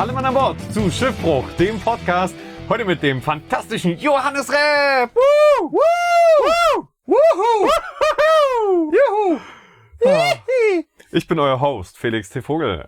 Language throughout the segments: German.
Alle Mann an Bord zu Schiffbruch, dem Podcast. Heute mit dem fantastischen Johannes Repp. Woo! Woo! Woo! Woohoo! Juhu! Ich bin euer Host, Felix T. Vogel.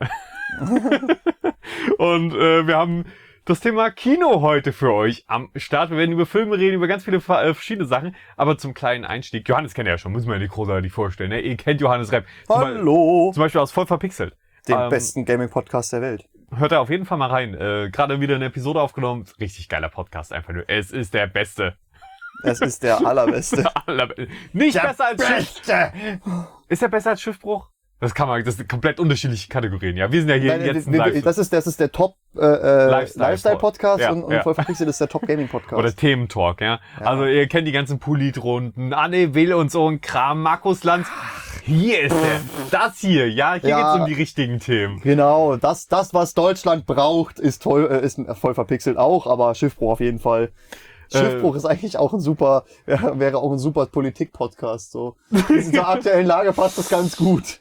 Und wir haben das Thema Kino heute für euch am Start. Wir werden über Filme reden, über ganz viele verschiedene Sachen. Aber zum kleinen Einstieg, Johannes kennt ihr ja schon, muss man ja nicht großartig vorstellen. Ne? Ihr kennt Johannes Repp. Hallo! Zum Beispiel aus Voll verpixelt. Dem besten Gaming-Podcast der Welt. Hört da auf jeden Fall mal rein. Gerade wieder eine Episode aufgenommen. Richtig geiler Podcast einfach nur. Es ist der Beste. Es ist der allerbeste. Nicht der besser als Beste. Ist er besser als Schiffbruch? Das sind komplett unterschiedliche Kategorien. Ja, wir sind ja hier jetzt das ist der Top Lifestyle-Podcast ja, und Voll verpixelt ist der Top Gaming-Podcast. Oder Thementalk, ja. Also ihr kennt die ganzen Polit-Runden, Anne Will und so ein Kram, Markus Lanz. Hier ist er. Das hier, ja. Hier geht's um die richtigen Themen. Genau, das was Deutschland braucht, ist voll verpixelt auch, aber Schiffbruch auf jeden Fall. Schiffbruch ist eigentlich auch wäre auch ein super Politik-Podcast, so. In dieser aktuellen Lage passt das ganz gut.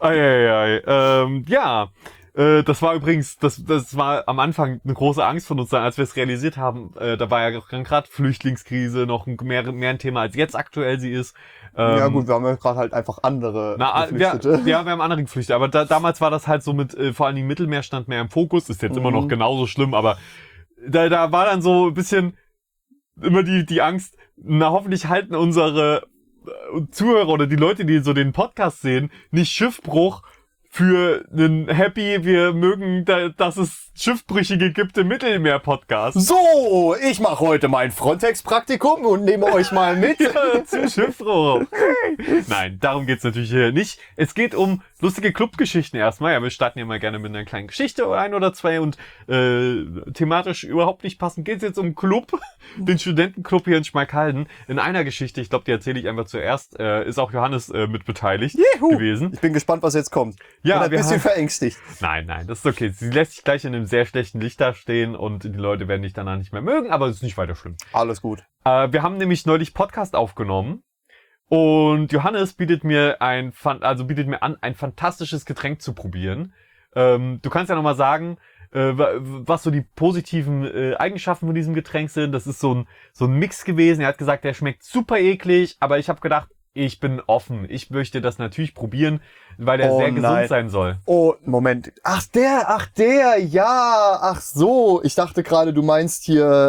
Das war übrigens, das war am Anfang eine große Angst von uns, als wir es realisiert haben. Da war ja gerade Flüchtlingskrise noch mehr ein Thema, als jetzt aktuell sie ist. Ja gut, wir haben ja gerade halt einfach andere Geflüchtete. Wir haben andere Geflüchtete, aber damals war das halt so mit, vor allem Mittelmeer stand mehr im Fokus, ist jetzt immer noch genauso schlimm, aber da war dann so ein bisschen immer die Angst, hoffentlich halten unsere Zuhörer oder die Leute, die so den Podcast sehen, nicht Schiffbruch für einen Happy, wir mögen, dass es Schiffbrüchige gibt im Mittelmeer-Podcast. So, ich mache heute mein Frontex-Praktikum und nehme euch mal mit. Ja, zu Schiffbruch. Okay. Nein, darum geht's natürlich hier nicht. Es geht um lustige Clubgeschichten erstmal. Ja, wir starten ja mal gerne mit einer kleinen Geschichte, ein oder zwei, und thematisch überhaupt nicht passend geht's jetzt um Club, den Studentenclub hier in Schmalkalden. In einer Geschichte, ich glaube, die erzähle ich einfach zuerst, ist auch Johannes mit beteiligt gewesen. Ich bin gespannt, was jetzt kommt. Ja, bin ein bisschen verängstigt. Nein, das ist okay. Sie lässt sich gleich in einem sehr schlechten Licht dastehen und die Leute werden dich danach nicht mehr mögen, aber es ist nicht weiter schlimm. Alles gut. Wir haben nämlich neulich Podcast aufgenommen und Johannes bietet mir an, ein fantastisches Getränk zu probieren. Du kannst ja nochmal sagen, was so die positiven Eigenschaften von diesem Getränk sind. Das ist so ein Mix gewesen. Er hat gesagt, der schmeckt super eklig, aber ich habe gedacht, ich bin offen. Ich möchte das natürlich probieren, weil der sehr gesund sein soll. Oh, Moment. Ach der, ja. Ach so. Ich dachte gerade, du meinst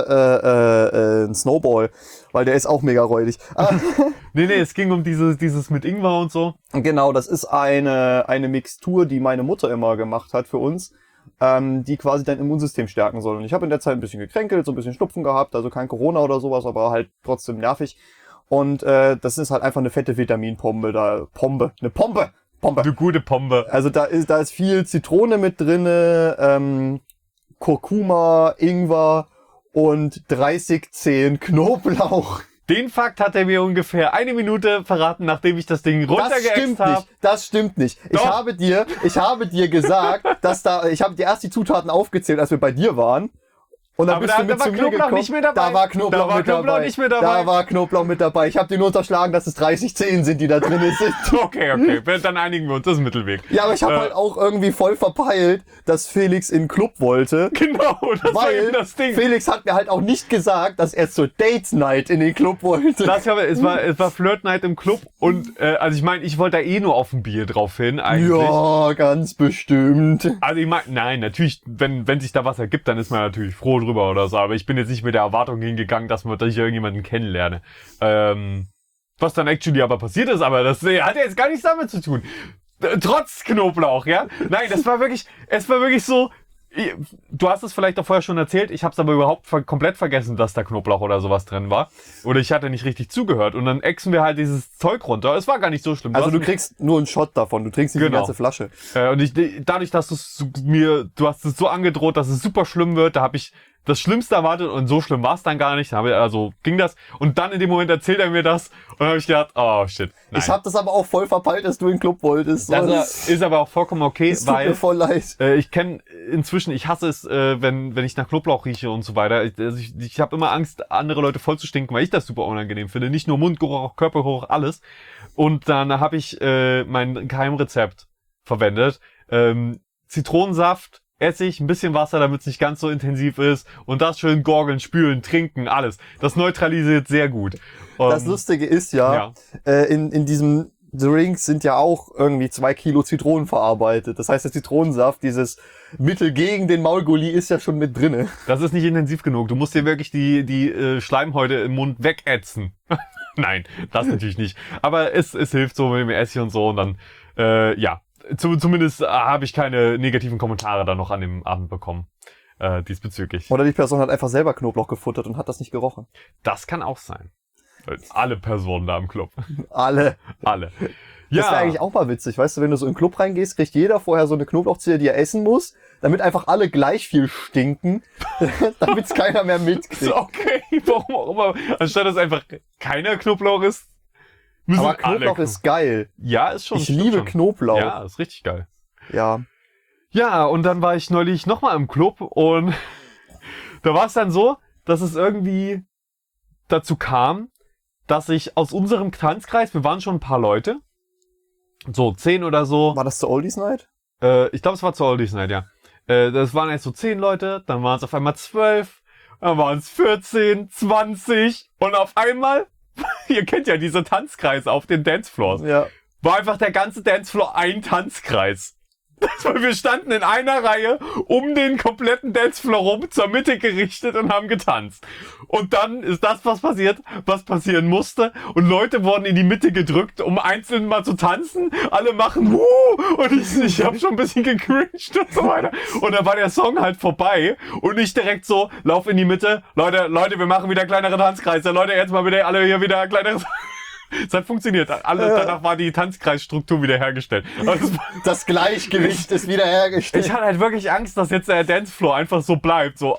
hier ein Snowball, weil der ist auch mega räudig. Nee, es ging um dieses mit Ingwer und so. Genau, das ist eine Mixtur, die meine Mutter immer gemacht hat für uns, die quasi dein Immunsystem stärken soll. Und ich habe in der Zeit ein bisschen gekränkelt, so ein bisschen Schnupfen gehabt, also kein Corona oder sowas, aber halt trotzdem nervig. Und das ist halt einfach eine fette Vitaminpombe da. Pombe. Eine gute Pombe. Also da ist viel Zitrone mit drinne, Kurkuma, Ingwer und 30 Zehen Knoblauch. Den Fakt hat er mir ungefähr 1 Minute verraten, nachdem ich das Ding runtergeäxt habe. Das stimmt nicht. Ich habe dir gesagt, ich habe dir erst die Zutaten aufgezählt, als wir bei dir waren. Und dann bist du mit zu mir gekommen. Nicht mehr dabei. Da war Knoblauch nicht mehr dabei. Da war Knoblauch mit dabei. Ich habe dir nur unterschlagen, dass es 30 Zehen sind, die da drin sind. Okay. Dann einigen wir uns. Das ist ein Mittelweg. Ja, aber ich habe halt auch irgendwie voll verpeilt, dass Felix in den Club wollte. Genau, das war eben das Ding. Felix hat mir halt auch nicht gesagt, dass er zur Date Night in den Club wollte. Es war Flirt Night im Club und also ich meine, ich wollte da nur auf ein Bier drauf hin eigentlich. Ja, ganz bestimmt. Also ich meine, nein, natürlich, wenn sich da was ergibt, dann ist man natürlich froh drüber oder so, aber ich bin jetzt nicht mit der Erwartung hingegangen, dass ich irgendjemanden kennenlerne. Was dann actually aber passiert ist, aber das hat ja jetzt gar nichts damit zu tun. Trotz Knoblauch, ja? Nein, es war wirklich so. Du hast es vielleicht auch vorher schon erzählt, ich habe es aber überhaupt komplett vergessen, dass da Knoblauch oder sowas drin war. Oder ich hatte nicht richtig zugehört. Und dann ächzen wir halt dieses Zeug runter. Es war gar nicht so schlimm. Also du kriegst nur einen Shot davon, du trinkst nicht die ganze Flasche. Und dadurch, dass du hast es so angedroht, dass es super schlimm wird, da habe ich das Schlimmste erwartet und so schlimm war es dann gar nicht. Also ging das. Und dann in dem Moment erzählt er mir das und dann habe ich gedacht, oh shit. Nein. Ich habe das aber auch voll verpeilt, dass du in den Club wolltest. Das ist aber auch vollkommen okay, es tut mir voll leid. Ich hasse es, wenn ich nach Knoblauch rieche und so weiter. Ich habe immer Angst, andere Leute voll zu stinken, weil ich das super unangenehm finde. Nicht nur Mundgeruch, auch Körpergeruch, alles. Und dann habe ich mein Geheimrezept verwendet. Zitronensaft, Essig, ein bisschen Wasser, damit es nicht ganz so intensiv ist. Und das schön gorgeln, spülen, trinken, alles. Das neutralisiert sehr gut. Das Lustige ist in diesem Drink sind ja auch irgendwie 2 Kilo Zitronen verarbeitet. Das heißt, der Zitronensaft, dieses Mittel gegen den Maulgulli, ist ja schon mit drinne. Das ist nicht intensiv genug. Du musst dir wirklich die Schleimhäute im Mund wegätzen. Nein, das natürlich nicht. Aber es hilft so mit dem Essig und so. Und dann, zumindest habe ich keine negativen Kommentare dann noch an dem Abend bekommen. Diesbezüglich. Oder die Person hat einfach selber Knoblauch gefuttert und hat das nicht gerochen. Das kann auch sein. Alle Personen da im Club. Alle. Ja. Das wäre eigentlich auch mal witzig, weißt du, wenn du so in den Club reingehst, kriegt jeder vorher so eine Knoblauchzehe, die er essen muss, damit einfach alle gleich viel stinken, damit es keiner mehr mitkriegt. Okay, warum auch immer. Anstatt dass einfach keiner Knoblauch ist, müssen aber Knoblauch ist geil. Ja, ist schon. Ich liebe schon. Knoblauch. Ja, ist richtig geil. Ja. Ja, und dann war ich neulich nochmal im Club und da war es dann so, dass es irgendwie dazu kam, dass ich aus unserem Tanzkreis, wir waren schon ein paar Leute, so 10 oder so. War das zur Oldies Night? Ich glaube, es war zur Oldies Night, ja. Das waren erst so 10 Leute, dann waren es auf einmal 12, dann waren es 14, 20 und auf einmal, ihr kennt ja diese Tanzkreise auf den Dancefloors, Ja. war einfach der ganze Dancefloor ein Tanzkreis. Wir standen in einer Reihe um den kompletten Dancefloor rum, zur Mitte gerichtet und haben getanzt. Und dann ist das, was passieren musste. Und Leute wurden in die Mitte gedrückt, um einzeln mal zu tanzen. Alle machen Wuh! Und ich habe schon ein bisschen gecringed und so weiter. Und dann war der Song halt vorbei. Und ich direkt so, lauf in die Mitte. Leute, wir machen wieder kleinere Tanzkreise. Leute, jetzt mal wieder alle hier wieder kleinere. Es hat funktioniert. Danach war die Tanzkreisstruktur wiederhergestellt. Also das Gleichgewicht ist wiederhergestellt. ich hatte halt wirklich Angst, dass jetzt der Dancefloor einfach so bleibt. So,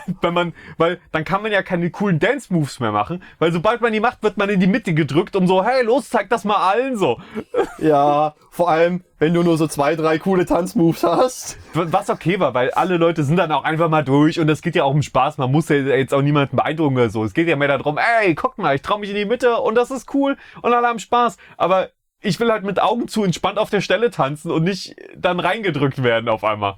weil dann kann man ja keine coolen Dance-Moves mehr machen. Weil sobald man die macht, wird man in die Mitte gedrückt, um so, hey, los, zeig das mal allen so. Ja, vor allem, wenn du nur so 2, 3 coole Tanzmoves hast. Was okay war, weil alle Leute sind dann auch einfach mal durch und es geht ja auch um Spaß. Man muss ja jetzt auch niemanden beeindrucken oder so. Es geht ja mehr darum, ey, guck mal, ich trau mich in die Mitte und das ist cool und alle haben Spaß. Aber ich will halt mit Augen zu entspannt auf der Stelle tanzen und nicht dann reingedrückt werden auf einmal.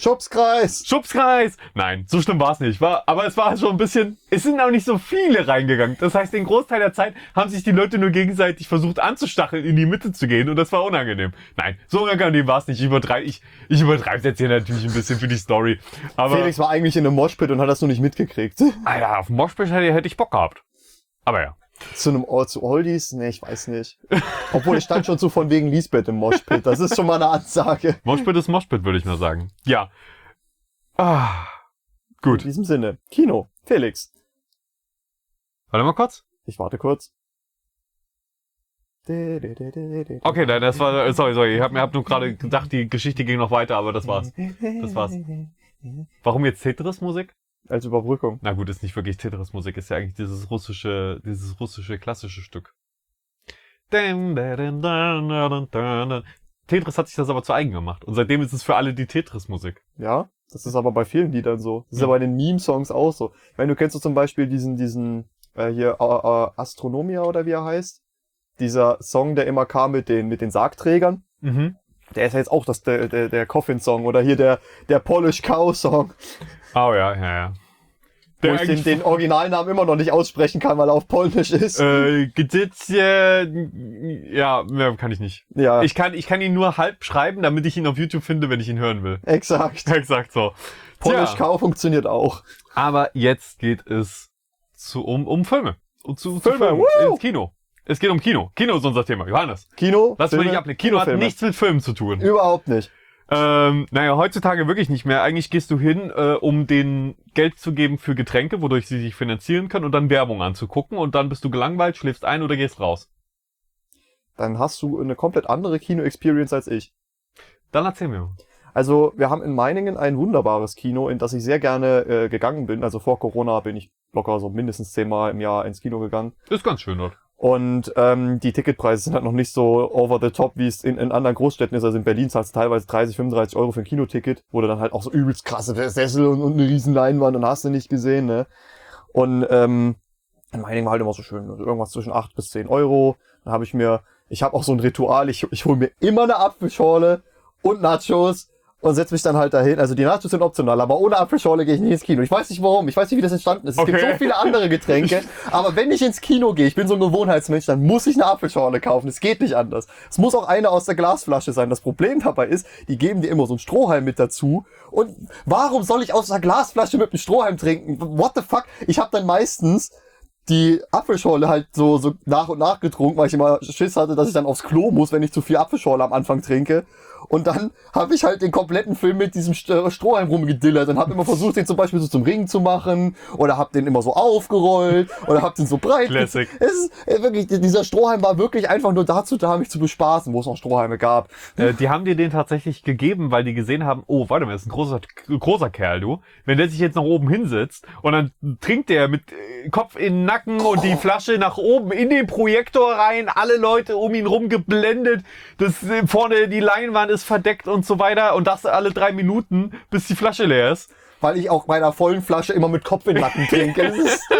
Schubskreis! Nein, so schlimm war es nicht. Aber es war schon ein bisschen, es sind auch nicht so viele reingegangen. Das heißt, den Großteil der Zeit haben sich die Leute nur gegenseitig versucht anzustacheln, in die Mitte zu gehen und das war unangenehm. Nein, so unangenehm war es nicht. Ich übertreibe jetzt hier natürlich ein bisschen für die Story. Aber Felix war eigentlich in einem Moshpit und hat das nur nicht mitgekriegt. Alter, auf Moshpit hätte ich Bock gehabt. Aber ja. Zu Oldies? Nee, ich weiß nicht. Obwohl ich stand schon so von wegen Lisbeth im Moshpit. Das ist schon mal eine Ansage. Moshpit ist Moshpit, würde ich mal sagen. Ja. Gut. In diesem Sinne. Kino. Felix. Warte mal kurz. Ich warte kurz. Okay, nein, das war, sorry. Ich hab nur gerade gedacht, die Geschichte ging noch weiter, aber das war's. Warum jetzt Tetris-Musik? Als Überbrückung. Na gut, ist nicht wirklich Tetris-Musik, ist ja eigentlich dieses russische klassische Stück. Tetris hat sich das aber zu eigen gemacht. Und seitdem ist es für alle die Tetris-Musik. Ja, das ist aber bei vielen Liedern so. Das ist ja bei den Meme-Songs auch so. Ich meine, du kennst so zum Beispiel diesen Astronomia oder wie er heißt. Dieser Song, der immer kam mit den Sargträgern. Mhm. Der ist ja jetzt auch der Coffin-Song oder hier der Polish Cow-Song. Oh ja. Wo ich den Originalnamen immer noch nicht aussprechen kann, weil er auf Polnisch ist. Ja, kann ich nicht. Ja. Ich kann ihn nur halb schreiben, damit ich ihn auf YouTube finde, wenn ich ihn hören will. Exakt. Exakt so. Polish Cow funktioniert auch. Aber jetzt geht es um Filme. Zu Filme. Ins Kino. Es geht um Kino. Kino ist unser Thema. Johannes. Kino? Lass mich nicht ablenken. Kino hat nichts mit Filmen zu tun. Überhaupt nicht. Heutzutage wirklich nicht mehr. Eigentlich gehst du hin, um denen Geld zu geben für Getränke, wodurch sie sich finanzieren können und dann Werbung anzugucken und dann bist du gelangweilt, schläfst ein oder gehst raus. Dann hast du eine komplett andere Kino-Experience als ich. Dann erzähl mir mal. Also, wir haben in Meiningen ein wunderbares Kino, in das ich sehr gerne gegangen bin. Also vor Corona bin ich locker so mindestens 10-mal im Jahr ins Kino gegangen. Ist ganz schön dort. Und die Ticketpreise sind halt noch nicht so over the top, wie es in anderen Großstädten ist. Also in Berlin zahlst du teilweise 30, 35 Euro für ein Kinoticket, wo du dann halt auch so übelst krasse Sessel und eine riesen Leinwand und hast du nicht gesehen, ne? Und in Meiningen war halt immer so schön, also irgendwas zwischen 8 bis 10 Euro. Dann habe ich habe auch so ein Ritual, ich hole mir immer eine Apfelschorle und Nachos und setze mich dann halt dahin. Also die Nachos sind optional, aber ohne Apfelschorle gehe ich nicht ins Kino. Ich weiß nicht warum, ich weiß nicht, wie das entstanden ist. Es gibt so viele andere Getränke, aber wenn ich ins Kino gehe, ich bin so ein Gewohnheitsmensch, dann muss ich eine Apfelschorle kaufen. Es geht nicht anders. Es muss auch eine aus der Glasflasche sein. Das Problem dabei ist, die geben dir immer so einen Strohhalm mit dazu. Und warum soll ich aus einer Glasflasche mit einem Strohhalm trinken? What the fuck? Ich habe dann meistens die Apfelschorle halt so nach und nach getrunken, weil ich immer Schiss hatte, dass ich dann aufs Klo muss, wenn ich zu viel Apfelschorle am Anfang trinke. Und dann habe ich halt den kompletten Film mit diesem Strohhalm rumgedillert und habe immer versucht, den zum Beispiel so zum Ring zu machen oder habe den immer so aufgerollt oder habe den so breit. Classic. Es ist wirklich, dieser Strohhalm war wirklich einfach nur dazu da, mich zu bespaßen, wo es noch Strohhalme gab. Die haben dir den tatsächlich gegeben, weil die gesehen haben, oh, warte mal, das ist ein großer Kerl, du. Wenn der sich jetzt nach oben hinsetzt und dann trinkt der mit Kopf in den Nacken und die Flasche nach oben in den Projektor rein, alle Leute um ihn rum geblendet, das vorne die Leinwand ist verdeckt und so weiter und das alle 3 Minuten, bis die Flasche leer ist. Weil ich auch bei einer vollen Flasche immer mit Kopf in den Nacken trinke. Das ist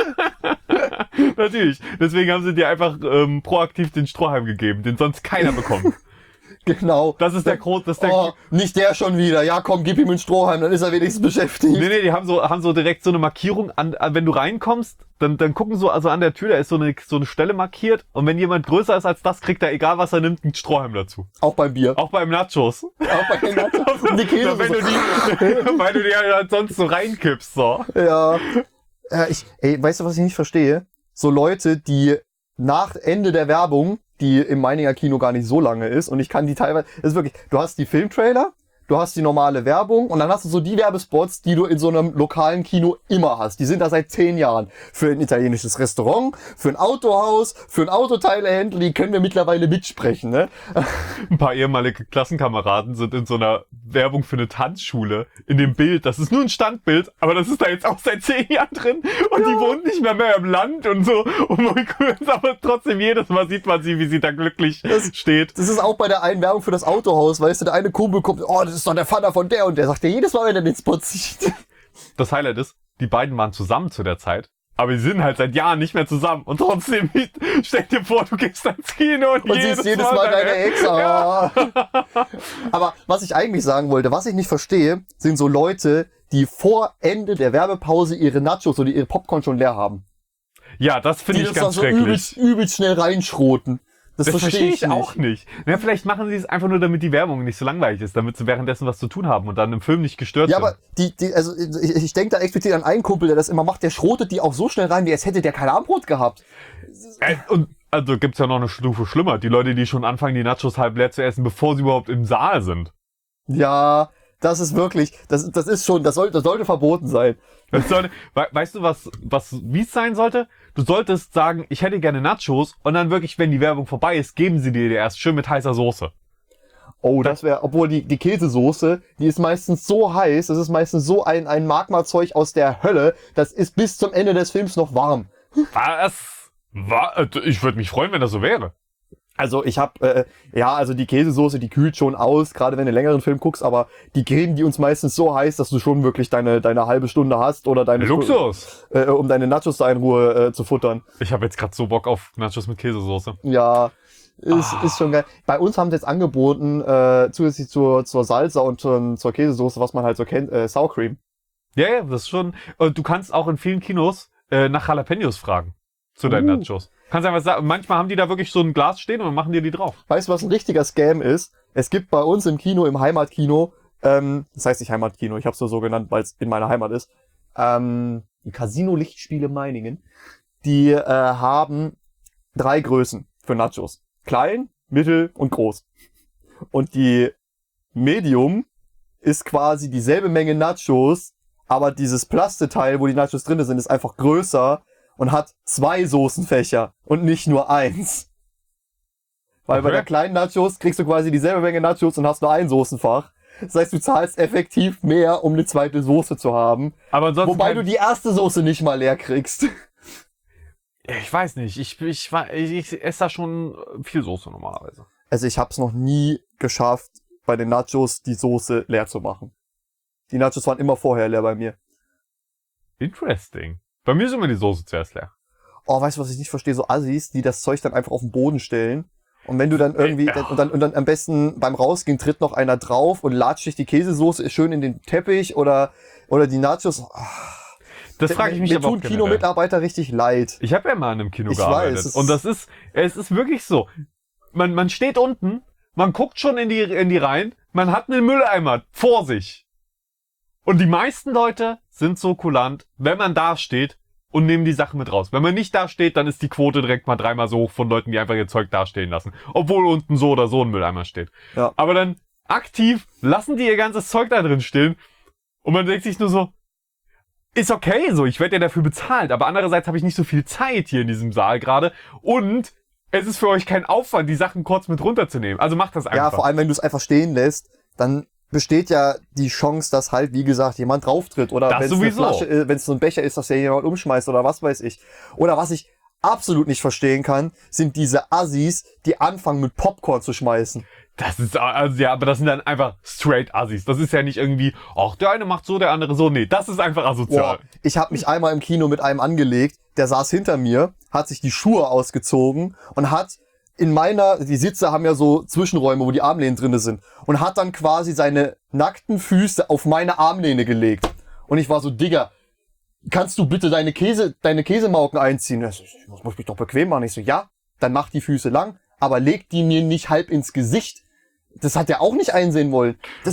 Natürlich. Deswegen haben sie dir einfach proaktiv den Strohhalm gegeben, den sonst keiner bekommt. genau. Das ist der nicht der schon wieder. Ja, komm, gib ihm einen Strohhalm, dann ist er wenigstens beschäftigt. Nee, die haben so direkt so eine Markierung an wenn du reinkommst, dann gucken so, also an der Tür, da ist so eine Stelle markiert und wenn jemand größer ist als das, kriegt er, egal was er nimmt, einen Strohhalm dazu. Auch beim Bier. Auch beim Nachos. Auch bei den Nachos. Und die Käse. Weil du die halt sonst so reinkippst, so. Ja. Weißt du, was ich nicht verstehe? So Leute, die nach Ende der Werbung, die im Meininger Kino gar nicht so lange ist, und ich kann die teilweise, das ist wirklich, du hast die Filmtrailer, du hast die normale Werbung und dann hast du so die Werbespots, die du in so einem lokalen Kino immer hast. Die sind da seit 10 Jahren. Für ein italienisches Restaurant, für ein Autohaus, für ein Autoteilehändler, die können wir mittlerweile mitsprechen, ne? Ein paar ehemalige Klassenkameraden sind in so einer Werbung für eine Tanzschule in dem Bild. Das ist nur ein Standbild, aber das ist da jetzt auch seit 10 Jahren drin und die wohnt nicht mehr im Land und so. Aber trotzdem jedes Mal sieht man sie, wie sie da glücklich steht. Das ist auch bei der einen Werbung für das Autohaus, weißt du, der eine Kumpel kommt, oh, das ist doch der Vater von der und der sagt ja jedes Mal, wenn er den Spot sieht. Das Highlight ist, die beiden waren zusammen zu der Zeit. Aber sie sind halt seit Jahren nicht mehr zusammen. Und trotzdem, stell dir vor, du gehst ins Kino und siehst jedes Mal deine Ex. Ja. Aber was ich eigentlich sagen wollte, was ich nicht verstehe, sind so Leute, die vor Ende der Werbepause ihre Nachos oder ihre Popcorn schon leer haben. Ja, das finde ich ganz schrecklich. Die das übelst schnell reinschroten. Das verstehe ich auch nicht. Na, vielleicht machen sie es einfach nur, damit die Werbung nicht so langweilig ist, damit sie währenddessen was zu tun haben und dann im Film nicht gestört sind. Ja, aber also ich denke da explizit an einen Kumpel, der das immer macht, der schrotet die auch so schnell rein, wie als hätte der kein Armbrot gehabt. Und also gibt's ja noch eine Stufe schlimmer. Die Leute, die schon anfangen, die Nachos halb leer zu essen, bevor sie überhaupt im Saal sind. Ja, das ist wirklich, das sollte verboten sein. Weißt du, wie es sein sollte? Du solltest sagen, ich hätte gerne Nachos und dann wirklich, wenn die Werbung vorbei ist, geben sie dir erst schön mit heißer Soße. Oh, das wäre, obwohl die Käsesoße, die ist meistens so heiß, das ist meistens so ein Magmazeug aus der Hölle, das ist bis zum Ende des Films noch warm. Ich würde mich freuen, wenn das so wäre. Also ich habe, also die Käsesoße, die kühlt schon aus, gerade wenn du einen längeren Film guckst, aber die geben die uns meistens so heiß, dass du schon wirklich deine halbe Stunde hast oder deine Luxus, um deine Nachos da in Ruhe zu futtern. Ich habe jetzt gerade so Bock auf Nachos mit Käsesoße. Ja, ist schon geil. Bei uns haben sie jetzt angeboten, zusätzlich zur Salsa und zur Käsesoße, was man halt so kennt, Sour Cream. Ja, das ist schon. Und du kannst auch in vielen Kinos nach Jalapenos fragen zu deinen Nachos. Kannst einfach sagen, manchmal haben die da wirklich so ein Glas stehen und dann machen die drauf. Weißt du, was ein richtiger Scam ist? Es gibt bei uns im Kino, im Heimatkino, das heißt nicht Heimatkino, ich habe es so genannt, weil es in meiner Heimat ist, die Casino-Lichtspiele Meiningen, die haben 3 Größen für Nachos. Klein, mittel und groß. Und die Medium ist quasi dieselbe Menge Nachos, aber dieses Plasteteil, wo die Nachos drin sind, ist einfach größer und hat 2 Soßenfächer und nicht nur 1. Weil bei der kleinen Nachos kriegst du quasi dieselbe Menge Nachos und hast nur ein Soßenfach. Das heißt, du zahlst effektiv mehr, um eine zweite Soße zu haben. Aber ansonsten wobei du die erste Soße nicht mal leer kriegst. Ich weiß nicht. Ich esse da schon viel Soße normalerweise. Also ich hab's noch nie geschafft, bei den Nachos die Soße leer zu machen. Die Nachos waren immer vorher leer bei mir. Interesting. Bei mir ist immer die Soße zuerst leer. Oh, weißt du, was ich nicht verstehe? So Assis, die das Zeug dann einfach auf den Boden stellen Und wenn du dann irgendwie, und dann am besten beim Rausgehen tritt noch einer drauf und latscht dich die Käsesoße schön in den Teppich oder die Nachos. Das frage ich mich aber auch generell. Mir tun Kinomitarbeiter richtig leid. Ich habe ja mal in einem Kino Ich gearbeitet. weiß, Und es ist wirklich so. Man steht unten, man guckt schon in die Reihen, man hat einen Mülleimer vor sich. Und die meisten Leute sind so kulant, wenn man da steht und nehmen die Sachen mit raus. Wenn man nicht da steht, dann ist die Quote direkt mal 3-mal so hoch von Leuten, die einfach ihr Zeug da stehen lassen. Obwohl unten so oder so ein Mülleimer steht. Ja. Aber dann aktiv lassen die ihr ganzes Zeug da drin stehen und man denkt sich nur so, ist okay so, ich werde ja dafür bezahlt, aber andererseits habe ich nicht so viel Zeit hier in diesem Saal gerade und es ist für euch kein Aufwand, die Sachen kurz mit runterzunehmen. Also macht das einfach. Ja, vor allem, wenn du es einfach stehen lässt, dann besteht ja die Chance, dass halt, wie gesagt, jemand drauftritt oder wenn es eine Flasche, wenn es so ein Becher ist, dass ja jemand umschmeißt oder was weiß ich. Oder was ich absolut nicht verstehen kann, sind diese Assis, die anfangen mit Popcorn zu schmeißen. Das ist, also ja, aber das sind dann einfach straight Assis. Das ist ja nicht irgendwie, ach, der eine macht so, der andere so. Nee, das ist einfach asozial. Boah, ich habe mich einmal im Kino mit einem angelegt, der saß hinter mir, hat sich die Schuhe ausgezogen und hat die Sitze haben ja so Zwischenräume, wo die Armlehnen drinne sind, und hat dann quasi seine nackten Füße auf meine Armlehne gelegt. Und ich war so, Digga, kannst du bitte deine Käsemauken einziehen? Ich muss mich doch bequem machen. Ich so, ja, dann mach die Füße lang, aber leg die mir nicht halb ins Gesicht. Das hat er auch nicht einsehen wollen. Das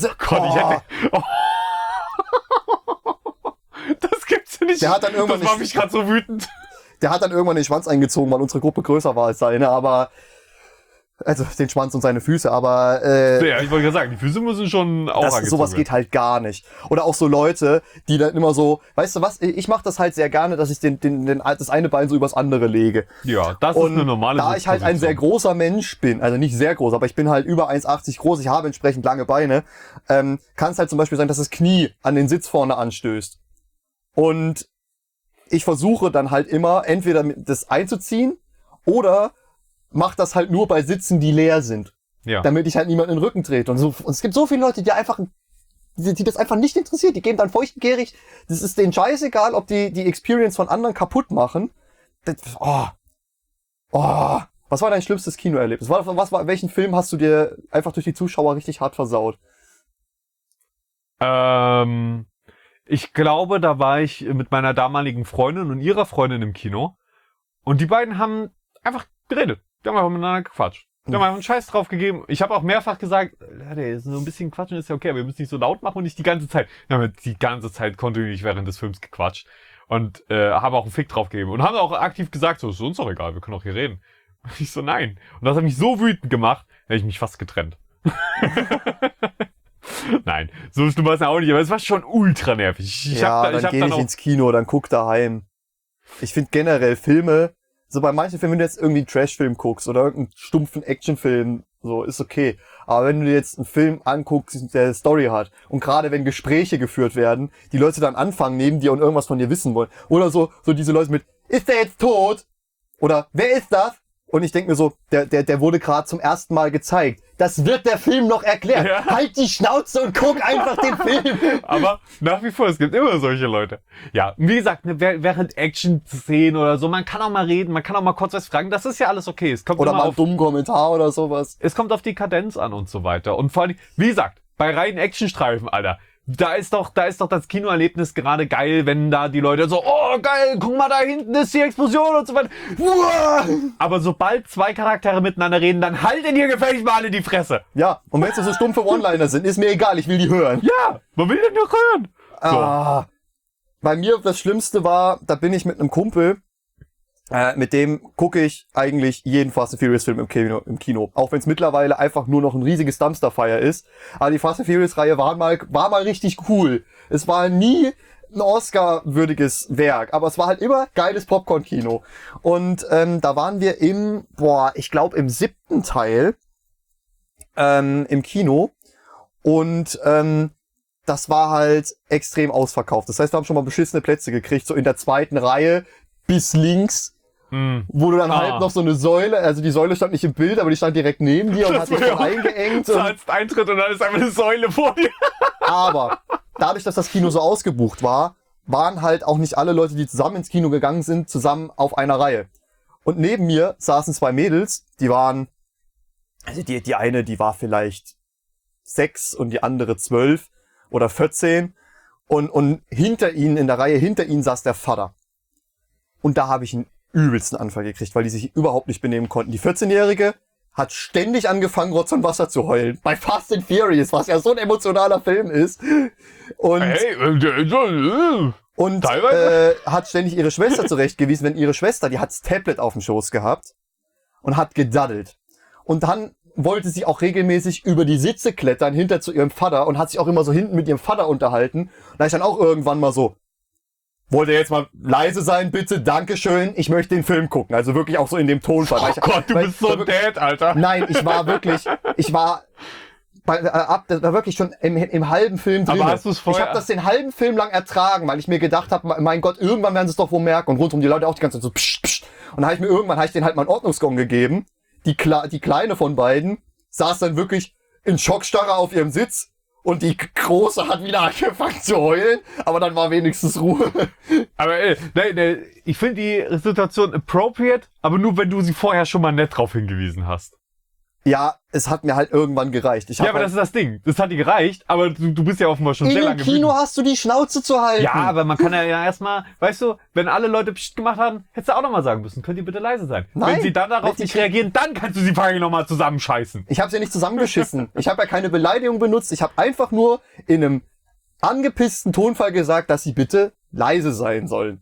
gibt's ja nicht. Der hat dann irgendwann das macht mich gerade so wütend. Der hat dann irgendwann den Schwanz eingezogen, weil unsere Gruppe größer war als seine, aber also den Schwanz und seine Füße, aber ja, ich wollte gerade sagen, die Füße müssen schon auch angezogen sowas werden. geht halt gar nicht. Oder auch so Leute, die dann immer so, weißt du was, ich mache das halt sehr gerne, dass ich das eine Bein so übers andere lege. Ja, das ist eine normale Da ich halt ein sehr großer Mensch bin, also nicht sehr groß, aber ich bin halt über 1,80 groß, ich habe entsprechend lange Beine, kann es halt zum Beispiel sein, dass das Knie an den Sitz vorne anstößt. Und ich versuche dann halt immer, entweder das einzuziehen oder mach das halt nur bei Sitzen, die leer sind. Ja. Damit ich halt niemanden in den Rücken trete. Und es gibt so viele Leute, die das einfach nicht interessiert. Die geben dann feuchtgierig. Das ist denen scheißegal, ob die Experience von anderen kaputt machen. Was war dein schlimmstes Kinoerlebnis? Welchen Film hast du dir einfach durch die Zuschauer richtig hart versaut? Ich glaube, da war ich mit meiner damaligen Freundin und ihrer Freundin im Kino. Und die beiden haben einfach geredet. Die haben einfach miteinander gequatscht. Die haben einfach einen Scheiß drauf gegeben. Ich habe auch mehrfach gesagt, so ein bisschen quatschen ist ja okay, aber wir müssen nicht so laut machen und nicht die ganze Zeit. Wir haben die ganze Zeit kontinuierlich während des Films gequatscht. Und haben auch einen Fick drauf gegeben. Und haben auch aktiv gesagt, so, ist uns doch egal, wir können auch hier reden. Und ich so, nein. Und das hat mich so wütend gemacht, hätte ich mich fast getrennt. Nein, so schlimm war es ja auch nicht, aber es war schon ultra nervig. Dann geh nicht ins Kino, dann guck daheim. Ich finde generell Filme, so bei manchen Filmen, wenn du jetzt irgendwie einen Trash-Film guckst oder irgendeinen stumpfen Actionfilm, so, ist okay. Aber wenn du dir jetzt einen Film anguckst, der eine Story hat, und gerade wenn Gespräche geführt werden, die Leute dann anfangen neben dir und irgendwas von dir wissen wollen, oder so diese Leute mit, ist der jetzt tot? Oder, wer ist das? Und ich denke mir so, der wurde gerade zum ersten Mal gezeigt. Das wird der Film noch erklären. Ja. Halt die Schnauze und guck einfach den Film. Aber nach wie vor, es gibt immer solche Leute. Ja, wie gesagt, während Action-Szenen oder so, man kann auch mal reden, man kann auch mal kurz was fragen, das ist ja alles okay. Es kommt oder mal einen dummen Kommentar oder sowas. Es kommt auf die Kadenz an und so weiter. Und vor allem, wie gesagt, bei reinen Actionstreifen, Alter, da ist doch das Kinoerlebnis gerade geil, wenn da die Leute so, oh geil, guck mal, da hinten ist die Explosion und so weiter. Aber sobald zwei Charaktere miteinander reden, dann haltet ihr gefälligst mal alle die Fresse. Ja, und wenn es so stumpfe One-Liner sind, ist mir egal, ich will die hören. Ja, man will den doch hören. So. Bei mir das Schlimmste war, da bin ich mit einem Kumpel, mit dem gucke ich eigentlich jeden Fast and Furious Film im Kino. Auch wenn es mittlerweile einfach nur noch ein riesiges Dumpsterfire ist. Aber die Fast and Furious Reihe war mal richtig cool. Es war nie ein Oscar-würdiges Werk, aber es war halt immer geiles Popcorn-Kino. Und da waren wir ich glaube im 7. Teil im Kino. Und das war halt extrem ausverkauft. Das heißt, wir haben schon mal beschissene Plätze gekriegt, so in der 2. Reihe bis links. Wo du dann halt noch so eine Säule, also die Säule stand nicht im Bild, aber die stand direkt neben dir und hat dich dann eingeengt. Du zahlst Eintritt und dann ist einfach eine Säule vor dir. Aber dadurch, dass das Kino so ausgebucht war, waren halt auch nicht alle Leute, die zusammen ins Kino gegangen sind, zusammen auf einer Reihe. Und neben mir saßen 2 Mädels, die waren Also die eine, die war vielleicht 6 und die andere 12 oder 14. Und hinter ihnen, in der Reihe hinter ihnen saß der Vater. Und da habe ich einen übelsten Anfall gekriegt, weil die sich überhaupt nicht benehmen konnten. Die 14-Jährige hat ständig angefangen, Rotz und Wasser zu heulen. Bei Fast and Furious, was ja so ein emotionaler Film ist. Und, hat ständig ihre Schwester zurechtgewiesen, wenn ihre Schwester, die hat das Tablet auf dem Schoß gehabt und hat gedaddelt. Und dann wollte sie auch regelmäßig über die Sitze klettern, hinter zu ihrem Vater und hat sich auch immer so hinten mit ihrem Vater unterhalten. Da ich dann auch irgendwann mal so, wollt ihr jetzt mal leise sein, bitte, dankeschön, ich möchte den Film gucken. Also wirklich auch so in dem Tonfall. Oh Gott, du bist so ein Dad, Alter. Nein, das war wirklich schon im halben Film drin. Aber hast du es vorher? Ich habe das den halben Film lang ertragen, weil ich mir gedacht habe, mein Gott, irgendwann werden sie es doch wohl merken. Und rundum die Leute auch die ganze Zeit so psch, psch. Und dann habe ich denen halt mal einen Ordnungsgong gegeben. Die Kleine von beiden saß dann wirklich in Schockstarre auf ihrem Sitz und die Große hat wieder angefangen zu heulen, aber dann war wenigstens Ruhe. Aber ich finde die Situation appropriate, aber nur wenn du sie vorher schon mal nett drauf hingewiesen hast. Ja, es hat mir halt irgendwann gereicht. Ja, aber das ist das Ding. Das hat dir gereicht, aber du bist ja offenbar schon sehr lange im Kino hast du die Schnauze zu halten. Ja, aber man kann ja erstmal, weißt du, wenn alle Leute Psst gemacht haben, hättest du auch nochmal sagen müssen, könnt ihr bitte leise sein. Nein, wenn sie dann darauf nicht reagieren, dann kannst du sie vorher nochmal zusammenscheißen. Ich habe ja nicht zusammengeschissen. Ich habe ja keine Beleidigung benutzt. Ich habe einfach nur in einem angepissten Tonfall gesagt, dass sie bitte leise sein sollen.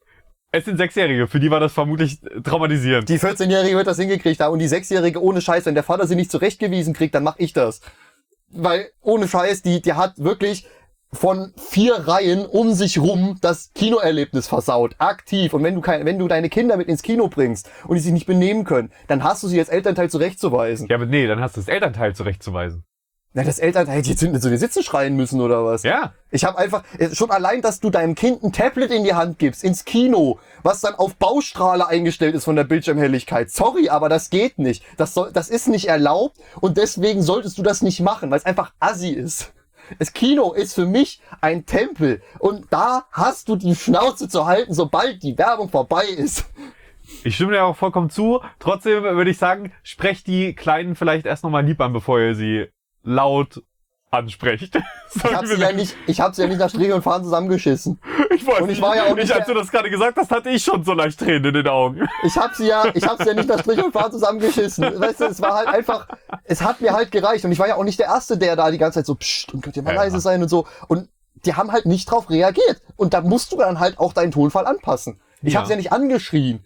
Es sind 6-Jährige, für die war das vermutlich traumatisierend. Die 14-Jährige wird das hingekriegt haben und die 6-Jährige ohne Scheiß, wenn der Vater sie nicht zurechtgewiesen kriegt, dann mach ich das. Weil ohne Scheiß, die hat wirklich von 4 Reihen um sich rum das Kinoerlebnis versaut. Aktiv. Und wenn du deine Kinder mit ins Kino bringst und die sich nicht benehmen können, dann hast du sie als Elternteil zurechtzuweisen. Ja, aber nee, dann hast du das Elternteil zurechtzuweisen. Na, das Elternteil hätte jetzt hinten zu den Sitzen schreien müssen oder was? Ja. Ich habe einfach, schon allein, dass du deinem Kind ein Tablet in die Hand gibst, ins Kino, was dann auf Baustrahle eingestellt ist von der Bildschirmhelligkeit. Sorry, aber das geht nicht. Das ist nicht erlaubt und deswegen solltest du das nicht machen, weil es einfach assi ist. Das Kino ist für mich ein Tempel und da hast du die Schnauze zu halten, sobald die Werbung vorbei ist. Ich stimme dir auch vollkommen zu. Trotzdem würde ich sagen, sprecht die Kleinen vielleicht erst nochmal lieb an, bevor ihr sie laut ansprecht. Ich hab sie ja nicht nach Strich und Faden zusammengeschissen. Ich weiß und ich war ja auch nicht, als du das gerade gesagt hast, hatte ich schon so leicht Tränen in den Augen. Ich hab sie ja nicht nach Strich und Faden zusammengeschissen. Weißt du, es war halt einfach, es hat mir halt gereicht und ich war ja auch nicht der Erste, der da die ganze Zeit so psst und könnt ihr mal leise sein und so und die haben halt nicht drauf reagiert und da musst du dann halt auch deinen Tonfall anpassen. Ich hab's ja nicht angeschrien.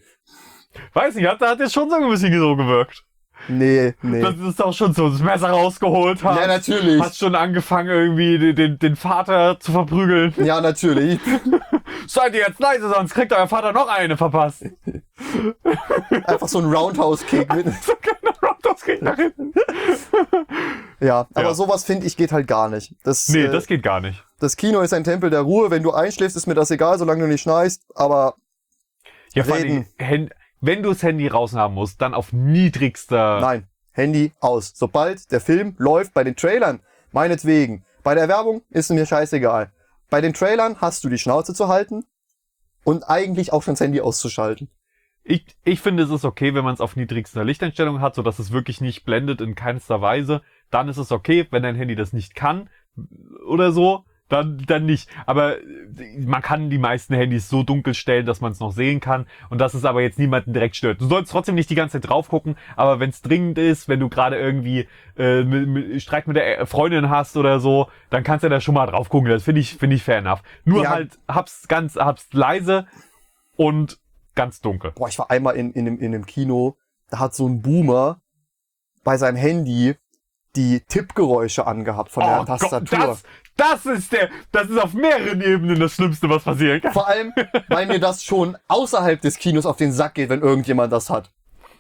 Weiß nicht, hat jetzt schon so ein bisschen so gewirkt. Nee. Das ist auch schon so, das Messer rausgeholt hast. Ja, natürlich. Hast schon angefangen, irgendwie den Vater zu verprügeln. Ja, natürlich. Seid ihr jetzt leise, sonst kriegt euer Vater noch eine verpasst. Einfach so ein Roundhouse-Kick. So ein Roundhouse-Kick nach hinten. Ja, aber sowas finde ich geht halt gar nicht. Das geht gar nicht. Das Kino ist ein Tempel der Ruhe. Wenn du einschläfst, ist mir das egal, solange du nicht schneist. Aber ja, vor allem, wenn du das Handy raushaben musst, dann auf niedrigster... Nein, Handy aus. Sobald der Film läuft, bei den Trailern, meinetwegen. Bei der Werbung ist mir scheißegal. Bei den Trailern hast du die Schnauze zu halten und eigentlich auch schon das Handy auszuschalten. Ich finde, es ist okay, wenn man es auf niedrigster Lichteinstellung hat, sodass es wirklich nicht blendet in keinster Weise. Dann ist es okay, wenn dein Handy das nicht kann oder so. Dann nicht. Aber man kann die meisten Handys so dunkel stellen, dass man es noch sehen kann und dass es aber jetzt niemanden direkt stört. Du sollst trotzdem nicht die ganze Zeit drauf gucken, aber wenn es dringend ist, wenn du gerade irgendwie Streit mit der Freundin hast oder so, dann kannst du da schon mal drauf gucken. Das finde ich fair enough. Nur halt hab's leise und ganz dunkel. Boah, ich war einmal in einem Kino, da hat so ein Boomer bei seinem Handy die Tippgeräusche angehabt von der Tastatur. Gott, das ist auf mehreren Ebenen das Schlimmste, was passieren kann. Vor allem, weil mir das schon außerhalb des Kinos auf den Sack geht, wenn irgendjemand das hat.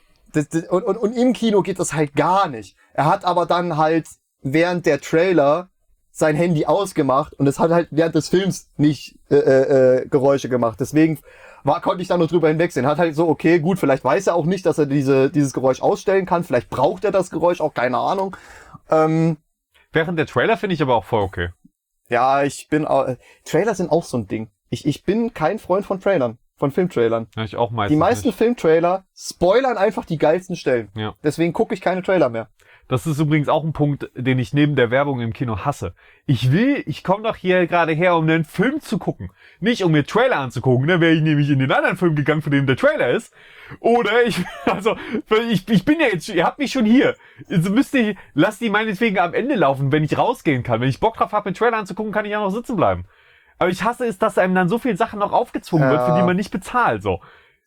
Und im Kino geht das halt gar nicht. Er hat aber dann halt während der Trailer sein Handy ausgemacht und es hat halt während des Films nicht Geräusche gemacht. Deswegen konnte ich da nur drüber hinwegsehen. Hat halt so, okay, gut, vielleicht weiß er auch nicht, dass er dieses Geräusch ausstellen kann. Vielleicht braucht er das Geräusch auch, keine Ahnung. Während der Trailer finde ich aber auch voll okay. Ja, Trailer sind auch so ein Ding. Ich bin kein Freund von Trailern, von Filmtrailern. Ja, ich auch meistens Die meisten nicht. Filmtrailer spoilern einfach die geilsten Stellen. Ja. Deswegen gucke ich keine Trailer mehr. Das ist übrigens auch ein Punkt, den ich neben der Werbung im Kino hasse. Ich komme doch hier gerade her, um einen Film zu gucken. Nicht um mir Trailer anzugucken, dann wäre ich nämlich in den anderen Film gegangen, für den der Trailer ist. Oder ich bin ja jetzt, ihr habt mich schon hier. Also lasst die meinetwegen am Ende laufen, wenn ich rausgehen kann. Wenn ich Bock drauf habe, einen Trailer anzugucken, kann ich ja noch sitzen bleiben. Aber ich hasse es, dass einem dann so viele Sachen noch aufgezwungen wird, für die man nicht bezahlt, so.